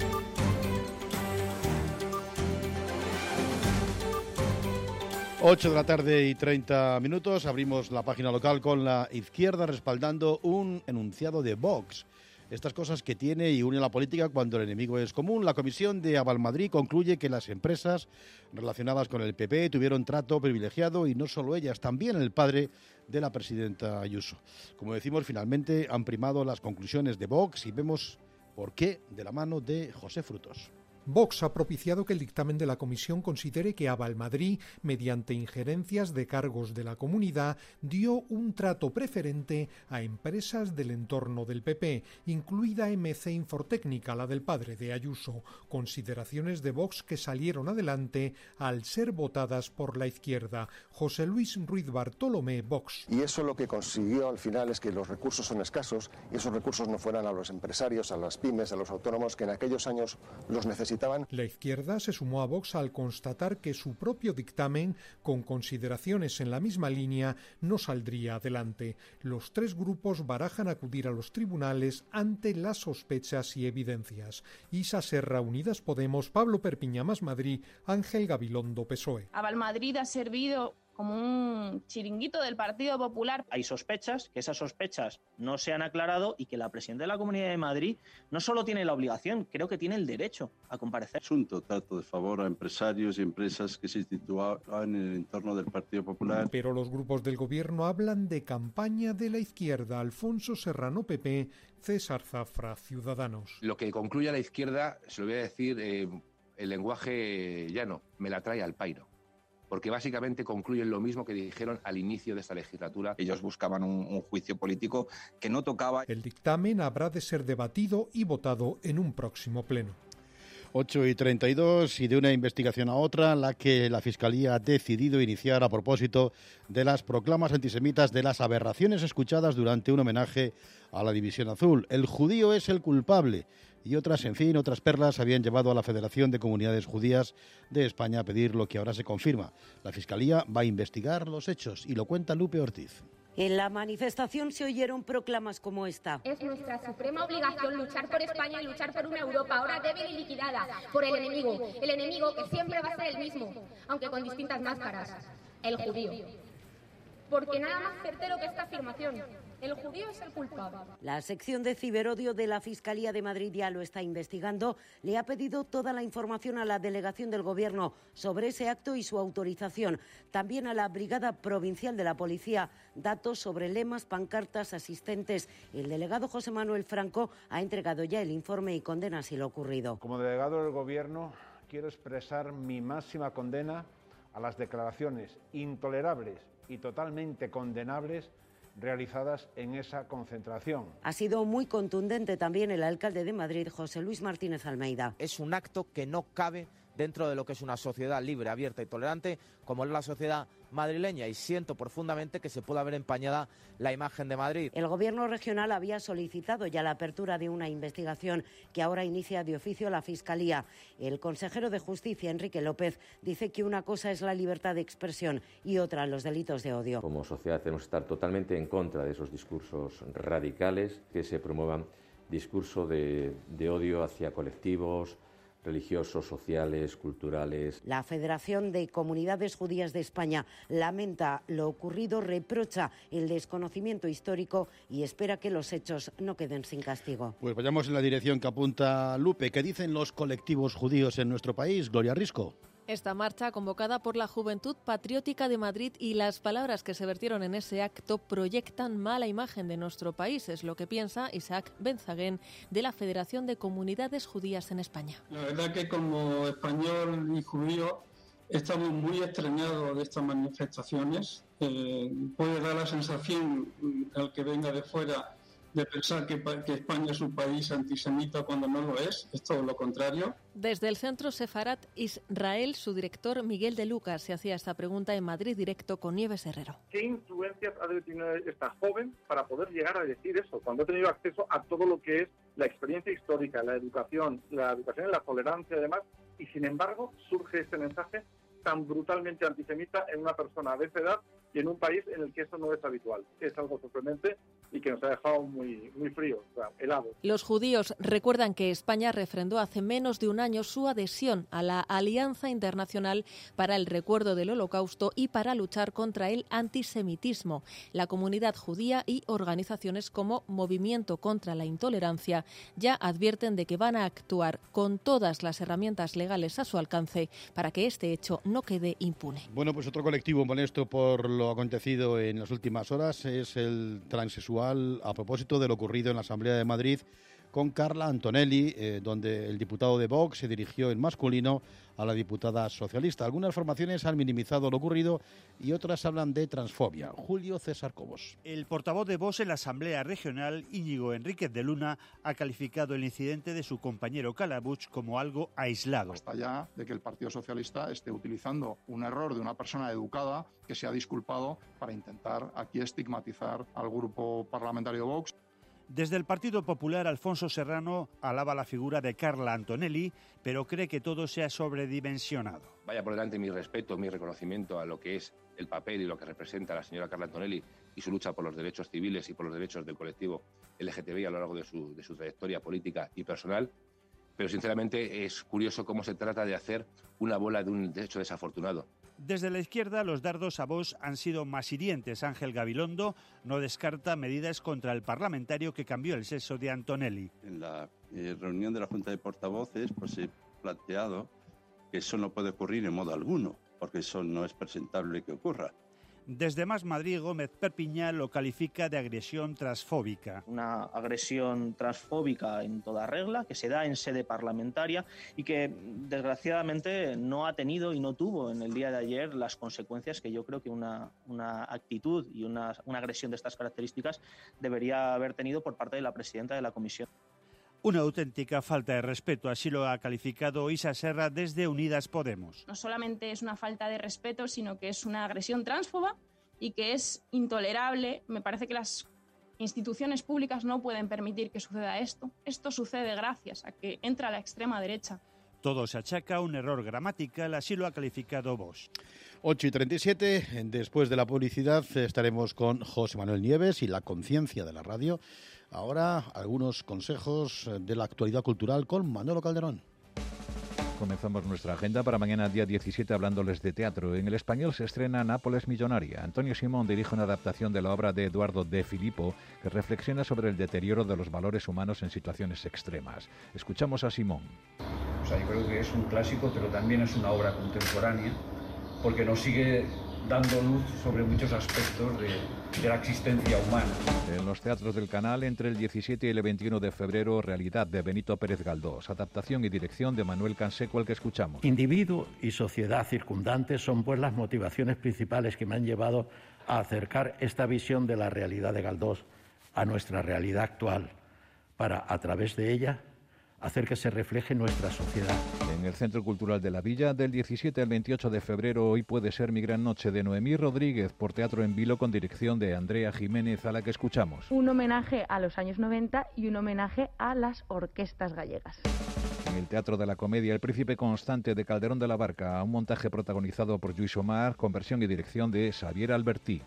ocho de la tarde y treinta minutos, abrimos la página local con la izquierda respaldando un enunciado de Vox. Estas cosas que tiene y une la política cuando el enemigo es común. La Comisión de Avalmadrid concluye que las empresas relacionadas con el P P tuvieron trato privilegiado y no solo ellas, también el padre de la presidenta Ayuso. Como decimos, finalmente han primado las conclusiones de Vox y vemos por qué de la mano de José Frutos. Vox ha propiciado que el dictamen de la comisión considere que Avalmadrid, mediante injerencias de cargos de la comunidad, dio un trato preferente a empresas del entorno del P P, incluida M C Infortécnica, la del padre de Ayuso, consideraciones de Vox que salieron adelante al ser votadas por la izquierda. José Luis Ruiz Bartolomé, Vox. Y eso lo que consiguió al final es que los recursos son escasos y esos recursos no fueran a los empresarios, a las pymes, a los autónomos que en aquellos años los necesitaban. La izquierda se sumó a Vox al constatar que su propio dictamen, con consideraciones en la misma línea, no saldría adelante. Los tres grupos barajan acudir a los tribunales ante las sospechas y evidencias. Isa Serra, Unidas Podemos, Pablo Perpiña, Más Madrid, Ángel Gabilondo, P S O E. Avalmadrid ha servido como un chiringuito del Partido Popular. Hay sospechas, que esas sospechas no se han aclarado y que la presidenta de la Comunidad de Madrid no solo tiene la obligación, creo que tiene el derecho a comparecer. Es un trato de favor a empresarios y empresas que se situaban en el entorno del Partido Popular. Pero los grupos del gobierno hablan de campaña de la izquierda. Alfonso Serrano, P P, César Zafra, Ciudadanos. Lo que concluye la izquierda, se lo voy a decir, eh, el lenguaje llano, me la trae al pairo. Porque básicamente concluyen lo mismo que dijeron al inicio de esta legislatura. Ellos buscaban un, un juicio político que no tocaba. El dictamen habrá de ser debatido y votado en un próximo pleno. ocho y treinta y dos y de una investigación a otra, la que la Fiscalía ha decidido iniciar a propósito de las proclamas antisemitas de las aberraciones escuchadas durante un homenaje a la División Azul. El judío es el culpable. Y otras, en fin, otras perlas habían llevado a la Federación de Comunidades Judías de España a pedir lo que ahora se confirma. La Fiscalía va a investigar los hechos y lo cuenta Lupe Ortiz. En la manifestación se oyeron proclamas como esta. Es nuestra suprema obligación luchar por España y luchar por una Europa ahora débil y liquidada por el enemigo. El enemigo que siempre va a ser el mismo, aunque con distintas máscaras. El judío. Porque nada más certero que esta afirmación. El judío es el culpable. La sección de ciberodio de la Fiscalía de Madrid ya lo está investigando. Le ha pedido toda la información a la delegación del Gobierno sobre ese acto y su autorización. También a la Brigada Provincial de la Policía, datos sobre lemas, pancartas, asistentes. El delegado José Manuel Franco ha entregado ya el informe y condena así lo ocurrido. Como delegado del Gobierno quiero expresar mi máxima condena a las declaraciones intolerables y totalmente condenables realizadas en esa concentración. Ha sido muy contundente también el alcalde de Madrid, José Luis Martínez Almeida. Es un acto que no cabe dentro de lo que es una sociedad libre, abierta y tolerante, como es la sociedad madrileña y siento profundamente que se pueda ver empañada la imagen de Madrid. El Gobierno regional había solicitado ya la apertura de una investigación que ahora inicia de oficio la Fiscalía. El consejero de Justicia, Enrique López, dice que una cosa es la libertad de expresión y otra los delitos de odio. Como sociedad tenemos que estar totalmente en contra de esos discursos radicales que se promuevan discurso de, de odio hacia colectivos religiosos, sociales, culturales. La Federación de Comunidades Judías de España lamenta lo ocurrido, reprocha el desconocimiento histórico y espera que los hechos no queden sin castigo. Pues vayamos en la dirección que apunta Lupe. ¿Qué dicen los colectivos judíos en nuestro país? Gloria Risco. Esta marcha, convocada por la Juventud Patriótica de Madrid, y las palabras que se vertieron en ese acto proyectan mala imagen de nuestro país, es lo que piensa Isaac Benzaguén, de la Federación de Comunidades Judías en España. La verdad que como español y judío estamos muy extrañados de estas manifestaciones. Eh, puede dar la sensación al que venga de fuera de pensar que, que España es un país antisemita cuando no lo es, es todo lo contrario. Desde el Centro Sefarat Israel, su director Miguel de Lucas se hacía esta pregunta en Madrid Directo con Nieves Herrero. ¿Qué influencias ha de tener esta joven para poder llegar a decir eso, cuando ha tenido acceso a todo lo que es la experiencia histórica, la educación, la educación en la tolerancia y demás, y sin embargo surge este mensaje tan brutalmente antisemita en una persona de esa edad y en un país en el que eso no es habitual? Es algo sorprendente y que nos ha dejado muy, muy fríos, o sea, helados. Los judíos recuerdan que España refrendó hace menos de un año su adhesión a la Alianza Internacional para el Recuerdo del Holocausto y para luchar contra el antisemitismo. La comunidad judía y organizaciones como Movimiento contra la Intolerancia ya advierten de que van a actuar con todas las herramientas legales a su alcance para que este hecho no quede impune. Bueno, pues otro colectivo molesto por lo acontecido en las últimas horas es el transexual, a propósito de lo ocurrido en la Asamblea de Madrid con Carla Antonelli, eh, donde el diputado de Vox se dirigió en masculino a la diputada socialista. Algunas formaciones han minimizado lo ocurrido y otras hablan de transfobia. Julio César Cobos. El portavoz de Vox en la Asamblea Regional, Íñigo Enríquez de Luna, ha calificado el incidente de su compañero Calabuch como algo aislado. Hasta ya de que el Partido Socialista esté utilizando un error de una persona educada que se ha disculpado para intentar aquí estigmatizar al grupo parlamentario de Vox. Desde el Partido Popular, Alfonso Serrano alaba la figura de Carla Antonelli, pero cree que todo se ha sobredimensionado. Vaya por delante mi respeto, mi reconocimiento a lo que es el papel y lo que representa la señora Carla Antonelli y su lucha por los derechos civiles y por los derechos del colectivo L G T B I a lo largo de su, de su trayectoria política y personal. Pero sinceramente es curioso cómo se trata de hacer una bola de un hecho desafortunado. Desde la izquierda, los dardos a Vox han sido más hirientes. Ángel Gabilondo no descarta medidas contra el parlamentario que cambió el sexo de Antonelli. En la eh, reunión de la Junta de Portavoces pues he planteado que eso no puede ocurrir en modo alguno, porque eso no es presentable que ocurra. Desde Más Madrid, Gómez Perpiñán lo califica de agresión transfóbica. Una agresión transfóbica en toda regla, que se da en sede parlamentaria y que desgraciadamente no ha tenido y no tuvo en el día de ayer las consecuencias que yo creo que una, una actitud y una, una agresión de estas características debería haber tenido por parte de la presidenta de la Comisión. Una auténtica falta de respeto, así lo ha calificado Isa Serra desde Unidas Podemos. No solamente es una falta de respeto, sino que es una agresión transfoba y que es intolerable. Me parece que las instituciones públicas no pueden permitir que suceda esto. Esto sucede gracias a que entra la extrema derecha. Todo se achaca a un error gramatical, así lo ha calificado Vox. ocho y treinta y siete, después de la publicidad estaremos con José Manuel Nieves y la conciencia de la radio. Ahora, algunos consejos de la actualidad cultural con Manolo Calderón. Comenzamos nuestra agenda para mañana, día diecisiete, hablándoles de teatro. En El Español se estrena Nápoles Millonaria. Antonio Simón dirige una adaptación de la obra de Eduardo De Filippo que reflexiona sobre el deterioro de los valores humanos en situaciones extremas. Escuchamos a Simón. O sea, yo creo que es un clásico, pero también es una obra contemporánea, porque nos sigue dando luz sobre muchos aspectos de, de la existencia humana. En los teatros del canal, entre el diecisiete y el veintiuno de febrero, Realidad, de Benito Pérez Galdós. Adaptación y dirección de Manuel Canseco, al que escuchamos. Individuo y sociedad circundantes son pues las motivaciones principales que me han llevado a acercar esta visión de la realidad de Galdós a nuestra realidad actual, para, a través de ella, hacer que se refleje en nuestra sociedad. En el Centro Cultural de la Villa, del diecisiete al veintiocho de febrero, hoy puede ser mi gran noche, de Noemí Rodríguez, por Teatro en Vilo, con dirección de Andrea Jiménez, a la que escuchamos. Un homenaje a los años noventa y un homenaje a las orquestas gallegas. En el Teatro de la Comedia, El Príncipe Constante, de Calderón de la Barca, un montaje protagonizado por Lluís Omar, con versión y dirección de Xavier Albertí.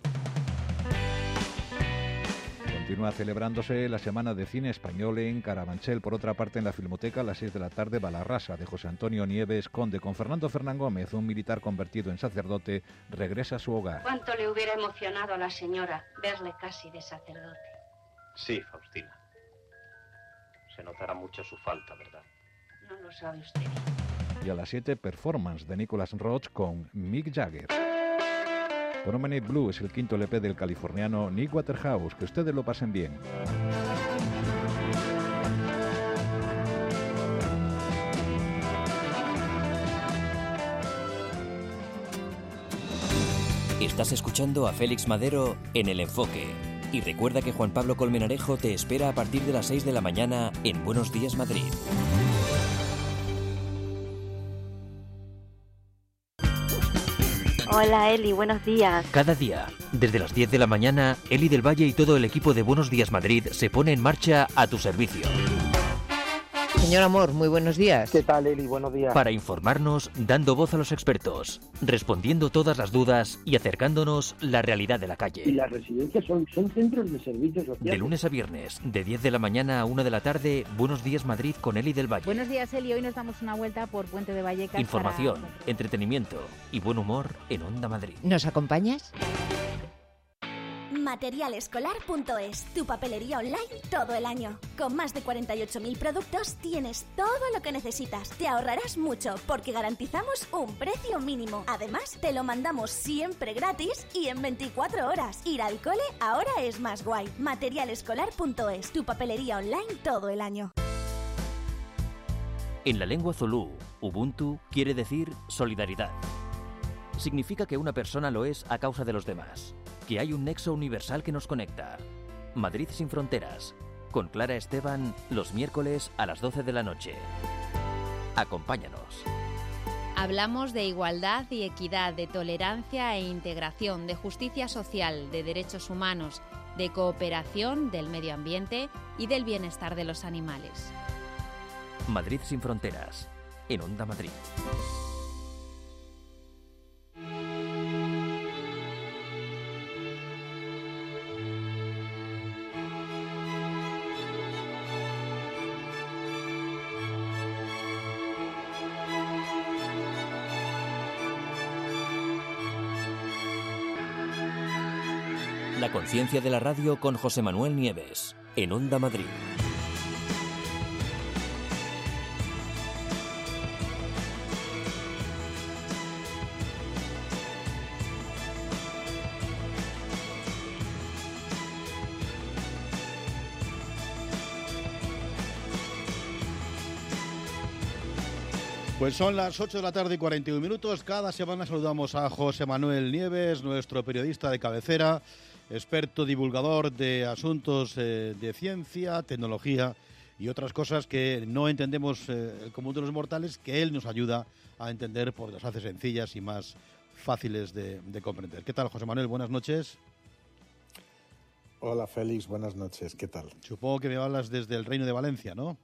Continúa celebrándose la Semana de Cine Español en Carabanchel. Por otra parte, en la Filmoteca, a las seis de la tarde, Balarrasa, de José Antonio Nieves Conde, con Fernando Fernán Gómez, un militar convertido en sacerdote, regresa a su hogar. ¿Cuánto le hubiera emocionado a la señora verle casi de sacerdote? Sí, Faustina. Se notará mucho su falta, ¿verdad? No lo sabe usted. Y a las siete, Performance, de Nicholas Roach con Mick Jagger. Promenade Blue es el quinto L P del californiano Nick Waterhouse. Que ustedes lo pasen bien. Estás escuchando a Félix Madero en El Enfoque. Y recuerda que Juan Pablo Colmenarejo te espera a partir de las seis de la mañana en Buenos Días Madrid. Hola Eli, buenos días. Cada día, desde las diez de la mañana, Eli del Valle y todo el equipo de Buenos Días Madrid se pone en marcha a tu servicio. Señor Amor, muy buenos días. ¿Qué tal, Eli? Buenos días. Para informarnos, dando voz a los expertos, respondiendo todas las dudas y acercándonos la realidad de la calle. Y las residencias son, son centros de servicios sociales. De lunes a viernes, de diez de la mañana a una de la tarde, Buenos Días Madrid con Eli del Valle. Buenos días, Eli. Hoy nos damos una vuelta por Puente de Vallecas. Información, para... entretenimiento y buen humor en Onda Madrid. ¿Nos acompañas? material escolar punto es, tu papelería online todo el año. Con más de cuarenta y ocho mil productos tienes todo lo que necesitas. Te ahorrarás mucho porque garantizamos un precio mínimo. Además, te lo mandamos siempre gratis y en veinticuatro horas. Ir al cole ahora es más guay. material escolar punto es, tu papelería online todo el año. En la lengua zulú, Ubuntu quiere decir solidaridad. Significa que una persona lo es a causa de los demás, que hay un nexo universal que nos conecta. Madrid sin fronteras, con Clara Esteban, los miércoles a las doce de la noche. Acompáñanos. Hablamos de igualdad y equidad, de tolerancia e integración, de justicia social, de derechos humanos, de cooperación, del medio ambiente y del bienestar de los animales. Madrid sin fronteras, en Onda Madrid. La conciencia de la radio con José Manuel Nieves, en Onda Madrid. Pues son las ocho de la tarde y cuarenta y un minutos. Cada semana saludamos a José Manuel Nieves, nuestro periodista de cabecera, experto divulgador de asuntos eh, de ciencia, tecnología y otras cosas que no entendemos eh, el común de los mortales, que él nos ayuda a entender, porque las hace sencillas y más fáciles de, de comprender. ¿Qué tal, José Manuel? Buenas noches. Hola, Félix. Buenas noches. ¿Qué tal? Supongo que me hablas desde el Reino de Valencia, ¿no?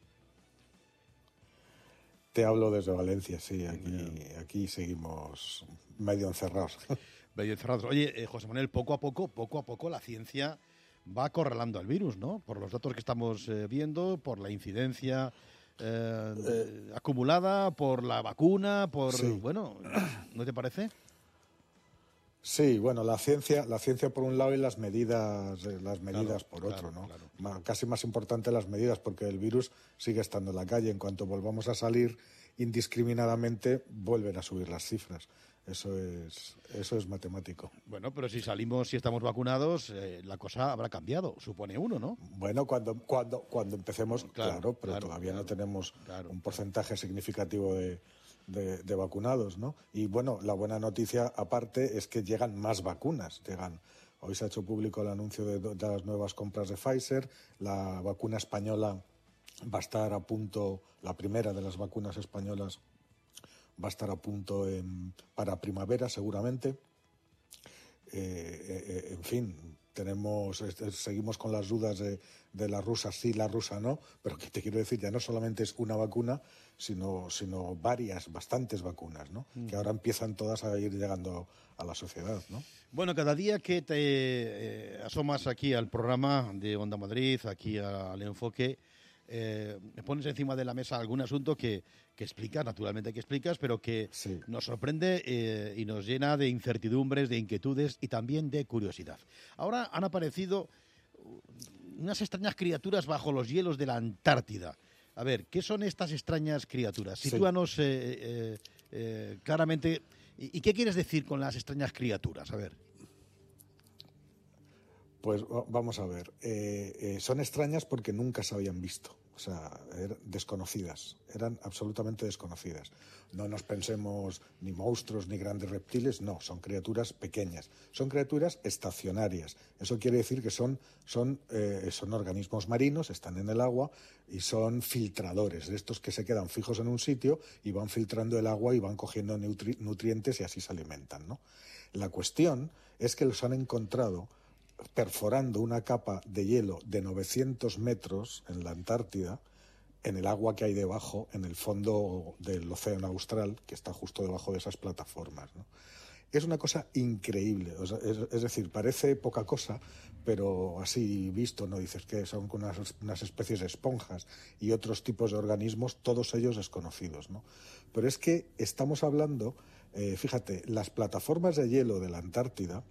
Te hablo desde Valencia, sí. Aquí, aquí seguimos medio encerrados. Medio encerrados. Oye, eh, José Manuel, poco a poco, poco a poco la ciencia va acorralando al virus, ¿no? Por los datos que estamos eh, viendo, por la incidencia eh, eh, acumulada, por la vacuna, por... Sí. Bueno, ¿no te parece? Sí, bueno, la ciencia, la ciencia por un lado y las medidas, las medidas Claro, por claro, otro, ¿no? claro. Ma- Casi más importante las medidas, porque el virus sigue estando en la calle. En cuanto volvamos a salir indiscriminadamente, vuelven a subir las cifras. Eso es, eso es matemático. Bueno, pero si salimos, si estamos vacunados, eh, la cosa habrá cambiado, supone uno, ¿no? Bueno, cuando, cuando, cuando empecemos, claro, Claro, pero claro, todavía claro, no tenemos claro, un porcentaje significativo de, de, de vacunados, ¿no? Y bueno, la buena noticia aparte es que llegan más vacunas. Llegan, hoy se ha hecho público el anuncio de, de las nuevas compras de Pfizer, la vacuna española va a estar a punto, la primera de las vacunas españolas va a estar a punto en, para primavera seguramente. Eh, eh, en fin, tenemos, seguimos con las dudas de, de la rusa sí, la rusa no, pero que te quiero decir, ya no solamente es una vacuna, sino, sino varias, bastantes vacunas, ¿no? Mm. Que ahora empiezan todas a ir llegando a la sociedad, ¿no? Bueno, cada día que te eh, asomas aquí al programa de Onda Madrid, aquí al Enfoque, eh, pones encima de la mesa algún asunto que, que explicas, naturalmente que explicas, pero que sí. nos sorprende eh, y nos llena de incertidumbres, de inquietudes y también de curiosidad. Ahora han aparecido unas extrañas criaturas bajo los hielos de la Antártida. A ver, ¿qué son estas extrañas criaturas? Sitúanos sí. eh, eh, eh, claramente. ¿Y, ¿Y qué quieres decir con las extrañas criaturas? A ver. Pues vamos a ver. Eh, eh, son extrañas porque nunca se habían visto. O sea, eran desconocidas. Eran absolutamente desconocidas. No nos pensemos ni monstruos ni grandes reptiles. No, son criaturas pequeñas. Son criaturas estacionarias. Eso quiere decir que son, son, eh, son organismos marinos, están en el agua y son filtradores. De estos que se quedan fijos en un sitio y van filtrando el agua y van cogiendo nutri- nutrientes y así se alimentan, ¿no? La cuestión es que los han encontrado perforando una capa de hielo de novecientos metros en la Antártida, en el agua que hay debajo, en el fondo del océano austral, que está justo debajo de esas plataformas, ¿no? Es una cosa increíble, o sea, es, es decir, parece poca cosa, pero así visto, ¿no? Dices que son unas, unas especies de esponjas y otros tipos de organismos, todos ellos desconocidos, ¿no? Pero es que estamos hablando, eh, fíjate, las plataformas de hielo de la Antártida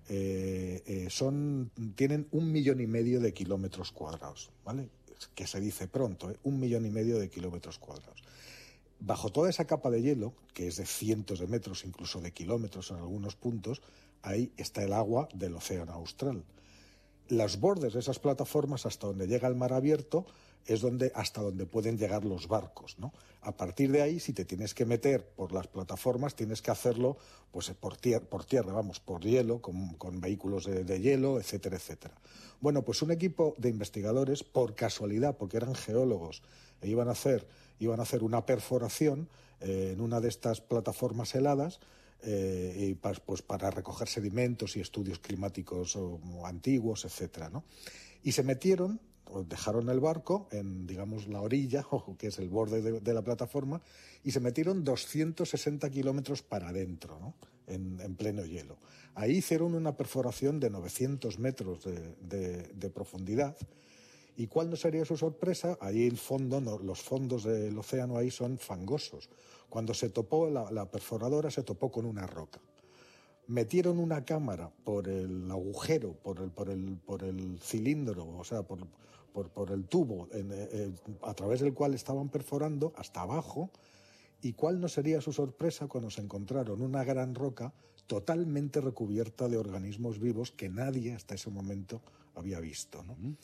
Eh, eh, son, tienen un millón y medio de kilómetros cuadrados, ¿vale? Que se dice pronto, ¿eh? un millón y medio de kilómetros cuadrados. Bajo toda esa capa de hielo, que es de cientos de metros, incluso de kilómetros en algunos puntos, ahí está el agua del océano austral. Los bordes de esas plataformas, hasta donde llega el mar abierto, es donde, hasta donde pueden llegar los barcos, ¿no? A partir de ahí, si te tienes que meter por las plataformas, tienes que hacerlo pues por tierra, por tierra vamos, por hielo, con, con vehículos de, de hielo, etcétera, etcétera. Bueno, pues un equipo de investigadores, por casualidad, porque eran geólogos, e iban a hacer, iban a hacer una perforación eh, en una de estas plataformas heladas, Eh, y para, pues para recoger sedimentos y estudios climáticos o, o antiguos, etcétera, ¿no? Y se metieron, o dejaron el barco en, digamos, la orilla, o que es el borde de, de la plataforma, y se metieron doscientos sesenta kilómetros para adentro, ¿no? En, en pleno hielo. Ahí hicieron una perforación de novecientos metros de, de, de profundidad. ¿Y cuál no sería su sorpresa? Ahí el fondo, no, los fondos del océano ahí son fangosos. Cuando se topó la, la perforadora, se topó con una roca. Metieron una cámara por el agujero, por el, por el, por el cilindro, o sea, por, por, por el tubo en, eh, a través del cual estaban perforando hasta abajo. ¿Y cuál no sería su sorpresa cuando se encontraron una gran roca totalmente recubierta de organismos vivos que nadie hasta ese momento había visto, ¿no? Mm.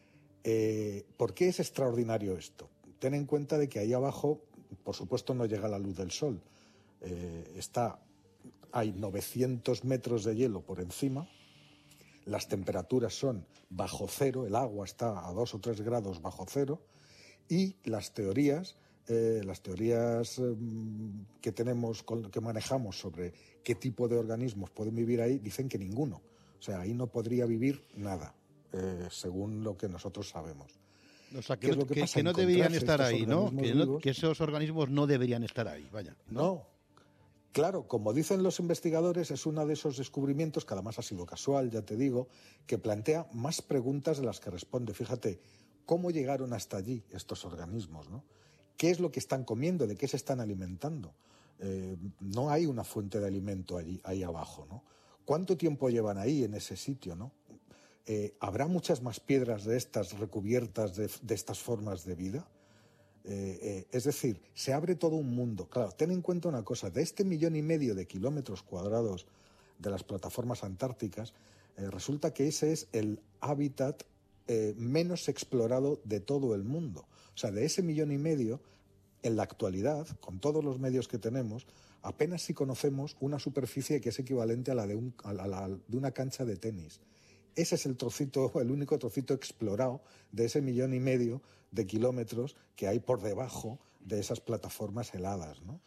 Eh, ¿Por qué es extraordinario esto? Ten en cuenta de que ahí abajo, por supuesto, no llega la luz del sol. Eh, está, hay novecientos metros de hielo por encima, las temperaturas son bajo cero, el agua está a dos o tres grados bajo cero, y las teorías, eh, las teorías eh, que tenemos, que manejamos sobre qué tipo de organismos pueden vivir ahí, dicen que ninguno. O sea, ahí no podría vivir nada. Eh, según lo que nosotros sabemos. O sea, que, no, que, que, que no deberían estar ahí, ¿no? Que, no que esos organismos no deberían estar ahí, vaya. No. no. Claro, como dicen los investigadores, es uno de esos descubrimientos que además ha sido casual, ya te digo, que plantea más preguntas de las que responde. Fíjate, ¿cómo llegaron hasta allí estos organismos, ¿no? ¿Qué es lo que están comiendo? ¿De qué se están alimentando? Eh, no hay una fuente de alimento allí, ahí abajo, ¿no? ¿Cuánto tiempo llevan ahí en ese sitio, no? Eh, ¿Habrá muchas más piedras de estas recubiertas de, de estas formas de vida? Eh, eh, es decir, se abre todo un mundo. Claro, ten en cuenta una cosa, de este millón y medio de kilómetros cuadrados de las plataformas antárticas, eh, resulta que ese es el hábitat eh, menos explorado de todo el mundo. O sea, de ese millón y medio, en la actualidad, con todos los medios que tenemos, apenas si conocemos una superficie que es equivalente a la de, un, a la, a la, de una cancha de tenis. ese es el trocito, el único trocito explorado de ese millón y medio de kilómetros que hay por debajo de esas plataformas heladas, ¿no?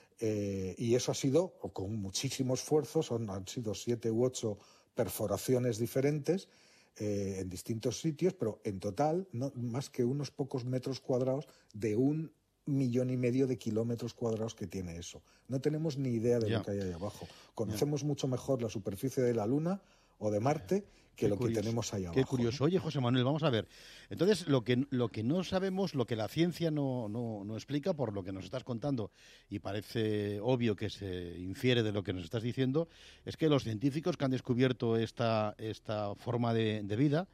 Eh, y eso ha sido, con muchísimo esfuerzo, son, han sido siete u ocho perforaciones diferentes eh, en distintos sitios, pero en total no más que unos pocos metros cuadrados de un millón y medio de kilómetros cuadrados que tiene eso. No tenemos ni idea de Ya. lo que hay ahí abajo. Conocemos ya. mucho mejor la superficie de la Luna o de Marte que Qué lo curioso, que tenemos ahí abajo. Qué curioso. Oye, José Manuel, vamos a ver. Entonces, lo que, lo que no sabemos, lo que la ciencia no, no, no explica, por lo que nos estás contando, y parece obvio que se infiere de lo que nos estás diciendo, es que los científicos que han descubierto esta, esta forma de, de vida,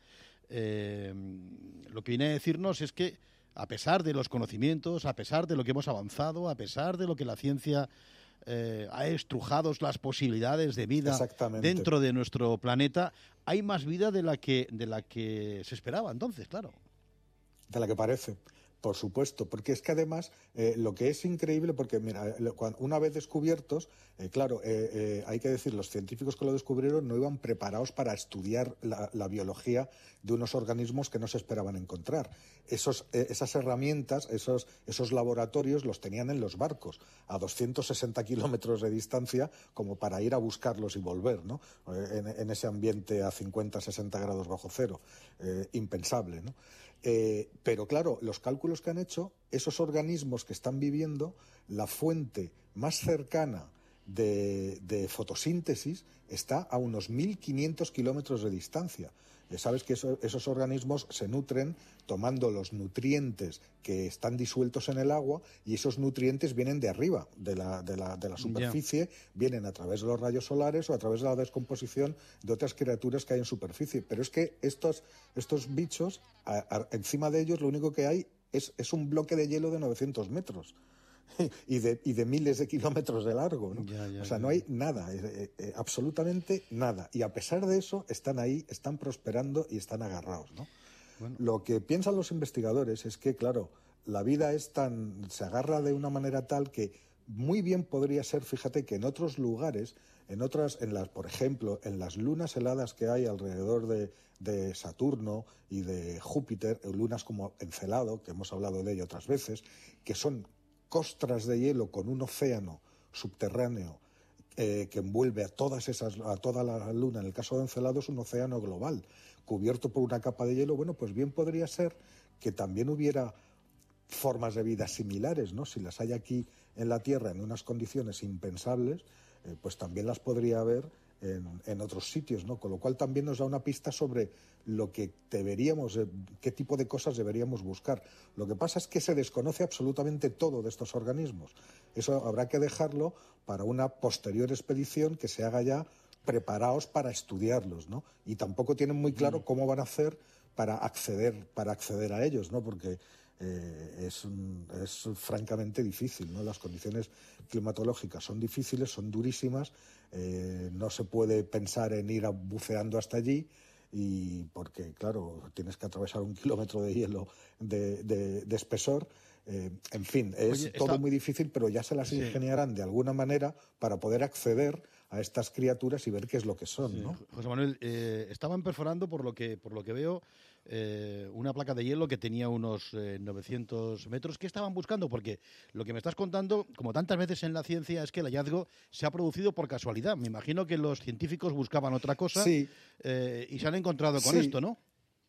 eh, lo que viene a decirnos es que, a pesar de los conocimientos, a pesar de lo que hemos avanzado, a pesar de lo que la ciencia eh, ha estrujado las posibilidades de vida dentro de nuestro planeta, hay más vida de la que de la que se esperaba entonces, claro. De la que parece, por supuesto, porque es que además eh, lo que es increíble, porque mira, una vez descubiertos, eh, claro, eh, eh, hay que decir, los científicos que lo descubrieron no iban preparados para estudiar la, la biología de unos organismos que no se esperaban encontrar. Esos, eh, esas herramientas, esos, esos laboratorios los tenían en los barcos, a doscientos sesenta kilómetros de distancia, como para ir a buscarlos y volver, ¿no? En, en ese ambiente a cincuenta, sesenta grados bajo cero, eh, impensable, ¿no? Eh, pero claro, los cálculos que han hecho, esos organismos que están viviendo, la fuente más cercana de, de fotosíntesis está a unos mil quinientos kilómetros de distancia. Eh, sabes que eso, esos organismos se nutren tomando los nutrientes que están disueltos en el agua, y esos nutrientes vienen de arriba, de la, de la, de la superficie, yeah. vienen a través de los rayos solares o a través de la descomposición de otras criaturas que hay en superficie. Pero es que estos, estos bichos, a, a, encima de ellos lo único que hay es, es un bloque de hielo de novecientos metros. Y de, y de miles de kilómetros de largo, ¿no? Ya, ya, o sea, ya. no hay nada, eh, eh, absolutamente nada. Y a pesar de eso, están ahí, están prosperando y están agarrados, ¿no? Bueno. Lo que piensan los investigadores es que, claro, la vida es tan, se agarra de una manera tal que muy bien podría ser, fíjate, que en otros lugares, en otras, en las, por ejemplo, en las lunas heladas que hay alrededor de, de Saturno y de Júpiter, lunas como Encelado, que hemos hablado de ello otras veces, que son costras de hielo con un océano subterráneo eh, que envuelve a todas esas, a toda la Luna. En el caso de Encelado es un océano global cubierto por una capa de hielo. Bueno, pues bien podría ser que también hubiera formas de vida similares, ¿no? Si las hay aquí en la Tierra en unas condiciones impensables, eh, pues también las podría haber en, en otros sitios, ¿no? Con lo cual también nos da una pista sobre lo que deberíamos, eh, qué tipo de cosas deberíamos buscar. Lo que pasa es que se desconoce absolutamente todo de estos organismos. Eso habrá que dejarlo para una posterior expedición que se haga ya preparados para estudiarlos, ¿no? Y tampoco tienen muy claro mm. cómo van a hacer para acceder, para acceder a ellos, ¿no? Porque eh, es, es francamente difícil, ¿no? Las condiciones climatológicas son difíciles, son durísimas, eh, no se puede pensar en ir a buceando hasta allí, y porque, claro, tienes que atravesar un kilómetro de hielo de, de, de espesor. Eh, en fin, es Oye, todo está... muy difícil, pero ya se las sí. ingeniarán de alguna manera para poder acceder a estas criaturas y ver qué es lo que son, sí. ¿no? José Manuel, eh, estaban perforando, por lo que por lo que veo, eh, una placa de hielo que tenía unos eh, novecientos metros. ¿Qué estaban buscando? Porque lo que me estás contando, como tantas veces en la ciencia, es que el hallazgo se ha producido por casualidad. Me imagino que los científicos buscaban otra cosa sí. eh, y se han encontrado con sí. esto, ¿no?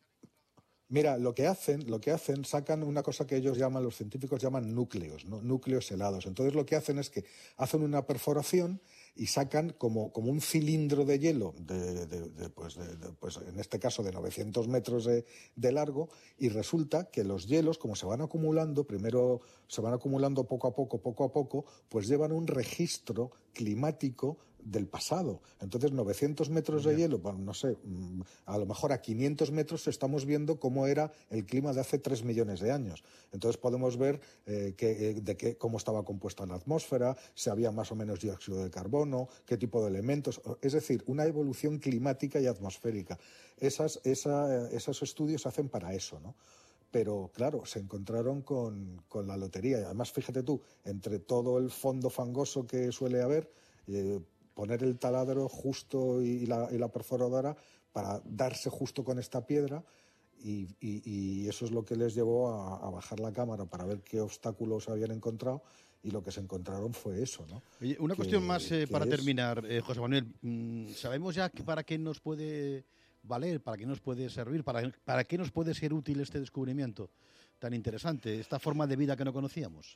Mira, lo que hacen, lo que hacen, sacan una cosa que ellos llaman, los científicos llaman núcleos, ¿no? Núcleos helados. Entonces lo que hacen es que hacen una perforación y sacan como, como un cilindro de hielo, de, de, de, pues, de, de, pues en este caso de novecientos metros de, de largo, y resulta que los hielos, como se van acumulando, primero se van acumulando poco a poco, poco a poco, pues llevan un registro climático del pasado. Entonces, novecientos metros de hielo, bueno, no sé, a lo mejor a quinientos metros estamos viendo cómo era el clima de hace tres millones de años. Entonces podemos ver eh, que, de qué, cómo estaba compuesta la atmósfera, si había más o menos dióxido de carbono, qué tipo de elementos, es decir, una evolución climática y atmosférica. Esas, esa, esos estudios se hacen para eso, ¿no? Pero, claro, se encontraron con, con la lotería. Y además, fíjate tú, entre todo el fondo fangoso que suele haber, eh, poner el taladro justo y la, y la perforadora para darse justo con esta piedra. Y, y, y eso es lo que les llevó a, a bajar la cámara para ver qué obstáculos habían encontrado, y lo que se encontraron fue eso, ¿no? Oye, una que, cuestión más eh, para es... terminar, eh, José Manuel. Mm, ¿Sabemos ya que para qué nos puede valer, para qué nos puede servir, para, para qué nos puede ser útil este descubrimiento tan interesante, esta forma de vida que no conocíamos?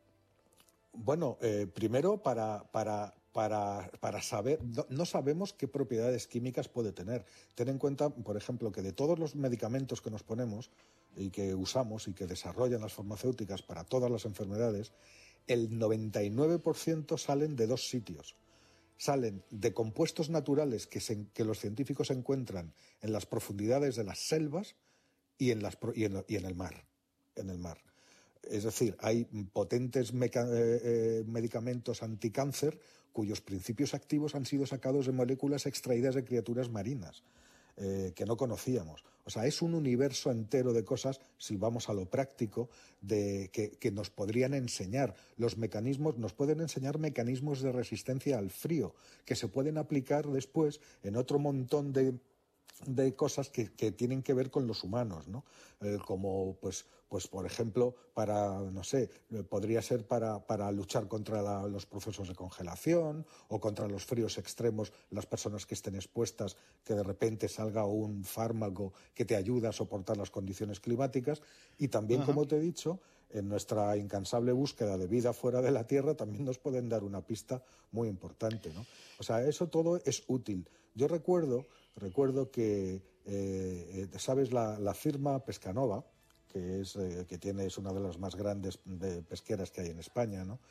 Bueno, eh, primero para... para Para, para saber, no, no sabemos qué propiedades químicas puede tener. Ten en cuenta, por ejemplo, que de todos los medicamentos que nos ponemos y que usamos y que desarrollan las farmacéuticas para todas las enfermedades, el noventa y nueve por ciento salen de dos sitios. Salen de compuestos naturales que, se, que los científicos encuentran en las profundidades de las selvas y en, las, y en, y en el mar. En el mar. Es decir, hay potentes meca, eh, eh, medicamentos anticáncer cuyos principios activos han sido sacados de moléculas extraídas de criaturas marinas eh, que no conocíamos. O sea, es un universo entero de cosas, si vamos a lo práctico, de, que, que nos podrían enseñar. Los mecanismos, nos pueden enseñar mecanismos de resistencia al frío que se pueden aplicar después en otro montón de de cosas que, que tienen que ver con los humanos, ¿no? Eh, como, pues, pues, por ejemplo, para, no sé, podría ser para, para luchar contra la, los procesos de congelación o contra los fríos extremos, las personas que estén expuestas, que de repente salga un fármaco que te ayude a soportar las condiciones climáticas. Y también, Ajá. como te he dicho, en nuestra incansable búsqueda de vida fuera de la Tierra también nos pueden dar una pista muy importante, ¿no? O sea, eso todo es útil. Yo recuerdo, recuerdo que, eh, ¿sabes? La, la firma Pescanova, que es, eh, que tiene, es una de las más grandes de pesqueras que hay en España, ¿no?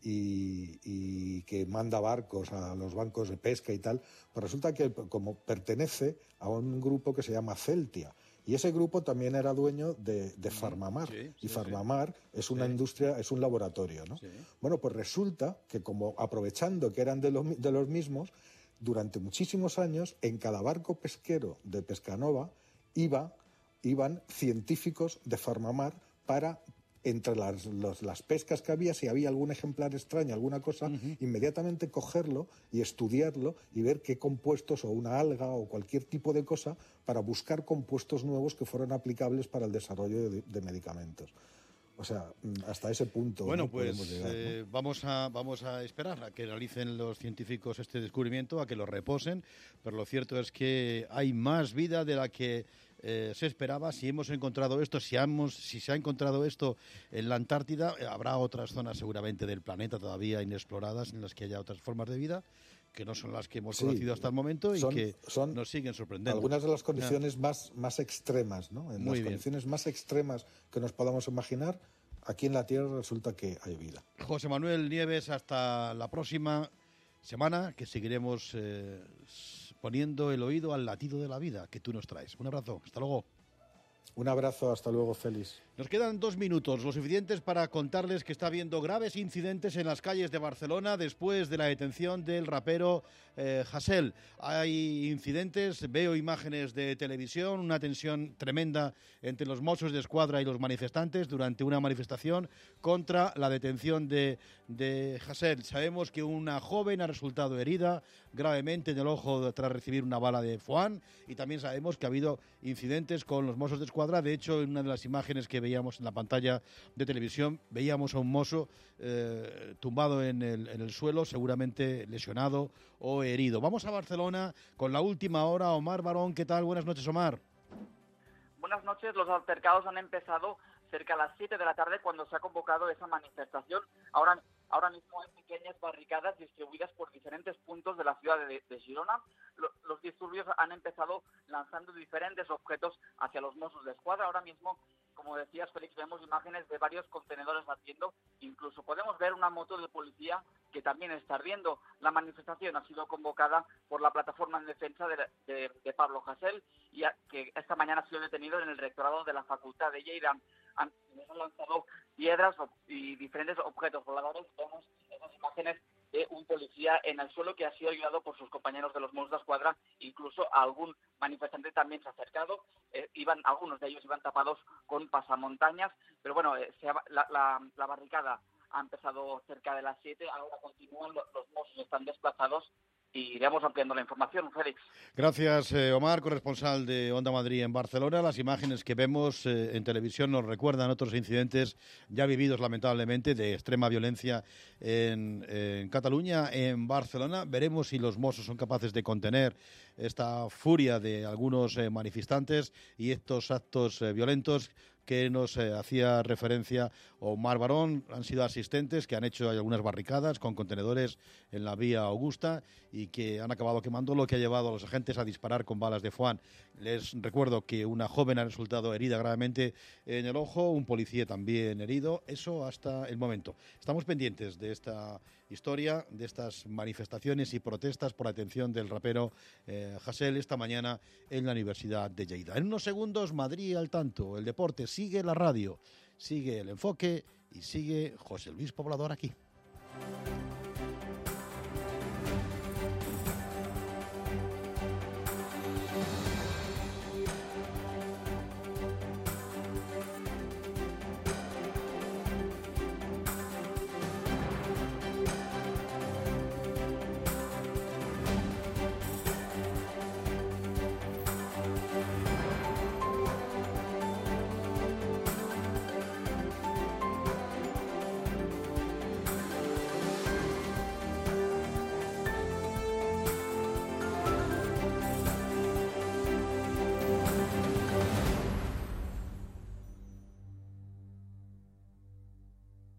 Y, y que manda barcos a los bancos de pesca y tal, pues resulta que como pertenece a un grupo que se llama Celtia. Y ese grupo también era dueño de, de Farmamar. Sí, sí, y Farmamar sí. es una sí. industria, es un laboratorio, ¿no? Sí. Bueno, pues resulta que como aprovechando que eran de, lo, de los mismos, durante muchísimos años en cada barco pesquero de Pescanova iba, iban científicos de Farmamar para, entre las, los, las pescas que había, si había algún ejemplar extraño, alguna cosa, uh-huh. inmediatamente cogerlo y estudiarlo y ver qué compuestos, o una alga o cualquier tipo de cosa, para buscar compuestos nuevos que fueran aplicables para el desarrollo de, de medicamentos. O sea, hasta ese punto. Bueno, ¿no? pues llegar, ¿no? eh, vamos a vamos a esperar a que realicen los científicos este descubrimiento, a que lo reposen, pero lo cierto es que hay más vida de la que eh, se esperaba. Si hemos encontrado esto, si, hemos, si se ha encontrado esto en la Antártida, eh, habrá otras zonas seguramente del planeta todavía inexploradas en las que haya otras formas de vida que no son las que hemos sí, conocido hasta el momento y son, que son nos siguen sorprendiendo. Algunas de las condiciones más, más extremas, ¿no? En Muy las bien. condiciones más extremas que nos podamos imaginar, aquí en la Tierra resulta que hay vida. José Manuel Nieves, hasta la próxima semana, que seguiremos eh, poniendo el oído al latido de la vida que tú nos traes. Un abrazo, hasta luego. Un abrazo, hasta luego, Félix. Nos quedan dos minutos, lo suficientes para contarles que está habiendo graves incidentes en las calles de Barcelona después de la detención del rapero eh, Hasél. Hay incidentes, veo imágenes de televisión, una tensión tremenda entre los Mossos de Escuadra y los manifestantes durante una manifestación contra la detención de, de Hasél. Sabemos que una joven ha resultado herida gravemente en el ojo tras recibir una bala de foam, y también sabemos que ha habido incidentes con los Mossos de Escuadra. De hecho, en una de las imágenes que veíamos en la pantalla de televisión, veíamos a un mozo eh, tumbado en el, en el suelo, seguramente lesionado o herido. Vamos a Barcelona con la última hora. Omar Barón, ¿qué tal? Buenas noches, Omar. Buenas noches. Los altercados han empezado cerca a las siete de la tarde cuando se ha convocado esa manifestación. Ahora, ahora mismo hay pequeñas barricadas distribuidas por diferentes puntos de la ciudad de, de Girona. Lo, los disturbios han empezado lanzando diferentes objetos hacia los Mossos de Escuadra. Ahora mismo, como decías, Félix, vemos imágenes de varios contenedores ardiendo. Incluso podemos ver una moto de policía que también está ardiendo. La manifestación ha sido convocada por la plataforma en defensa de, de, de Pablo Hasél, y a, que esta mañana ha sido detenido en el rectorado de la Facultad de Lleida. Han, han lanzado piedras y diferentes objetos voladores. Vemos esas imágenes de un policía en el suelo que ha sido ayudado por sus compañeros de los Mossos de Escuadra. Incluso algún manifestante también se ha acercado. Eh, iban, algunos de ellos iban tapados con pasamontañas, pero bueno, eh, se ha, la, la, la barricada ha empezado cerca de las siete, ahora continúan, los, los Mossos están desplazados y iremos ampliando la información. Félix. Gracias, eh, Omar, corresponsal de Onda Madrid en Barcelona. Las imágenes que vemos eh, en televisión nos recuerdan otros incidentes ya vividos, lamentablemente, de extrema violencia en, en Cataluña, en Barcelona. Veremos si los Mossos son capaces de contener esta furia de algunos eh, manifestantes y estos actos eh, violentos que nos eh, hacía referencia Omar Barón. Han sido asistentes que han hecho algunas barricadas con contenedores en la vía Augusta y que han acabado quemando, lo que ha llevado a los agentes a disparar con balas de foam. Les recuerdo que una joven ha resultado herida gravemente en el ojo, un policía también herido. Eso hasta el momento. Estamos pendientes de esta historia, de estas manifestaciones y protestas por atención del rapero eh, Hasél esta mañana en la Universidad de Lleida. En unos segundos, Madrid al tanto. El deporte sigue, la radio sigue, el enfoque y sigue José Luis Poblador aquí.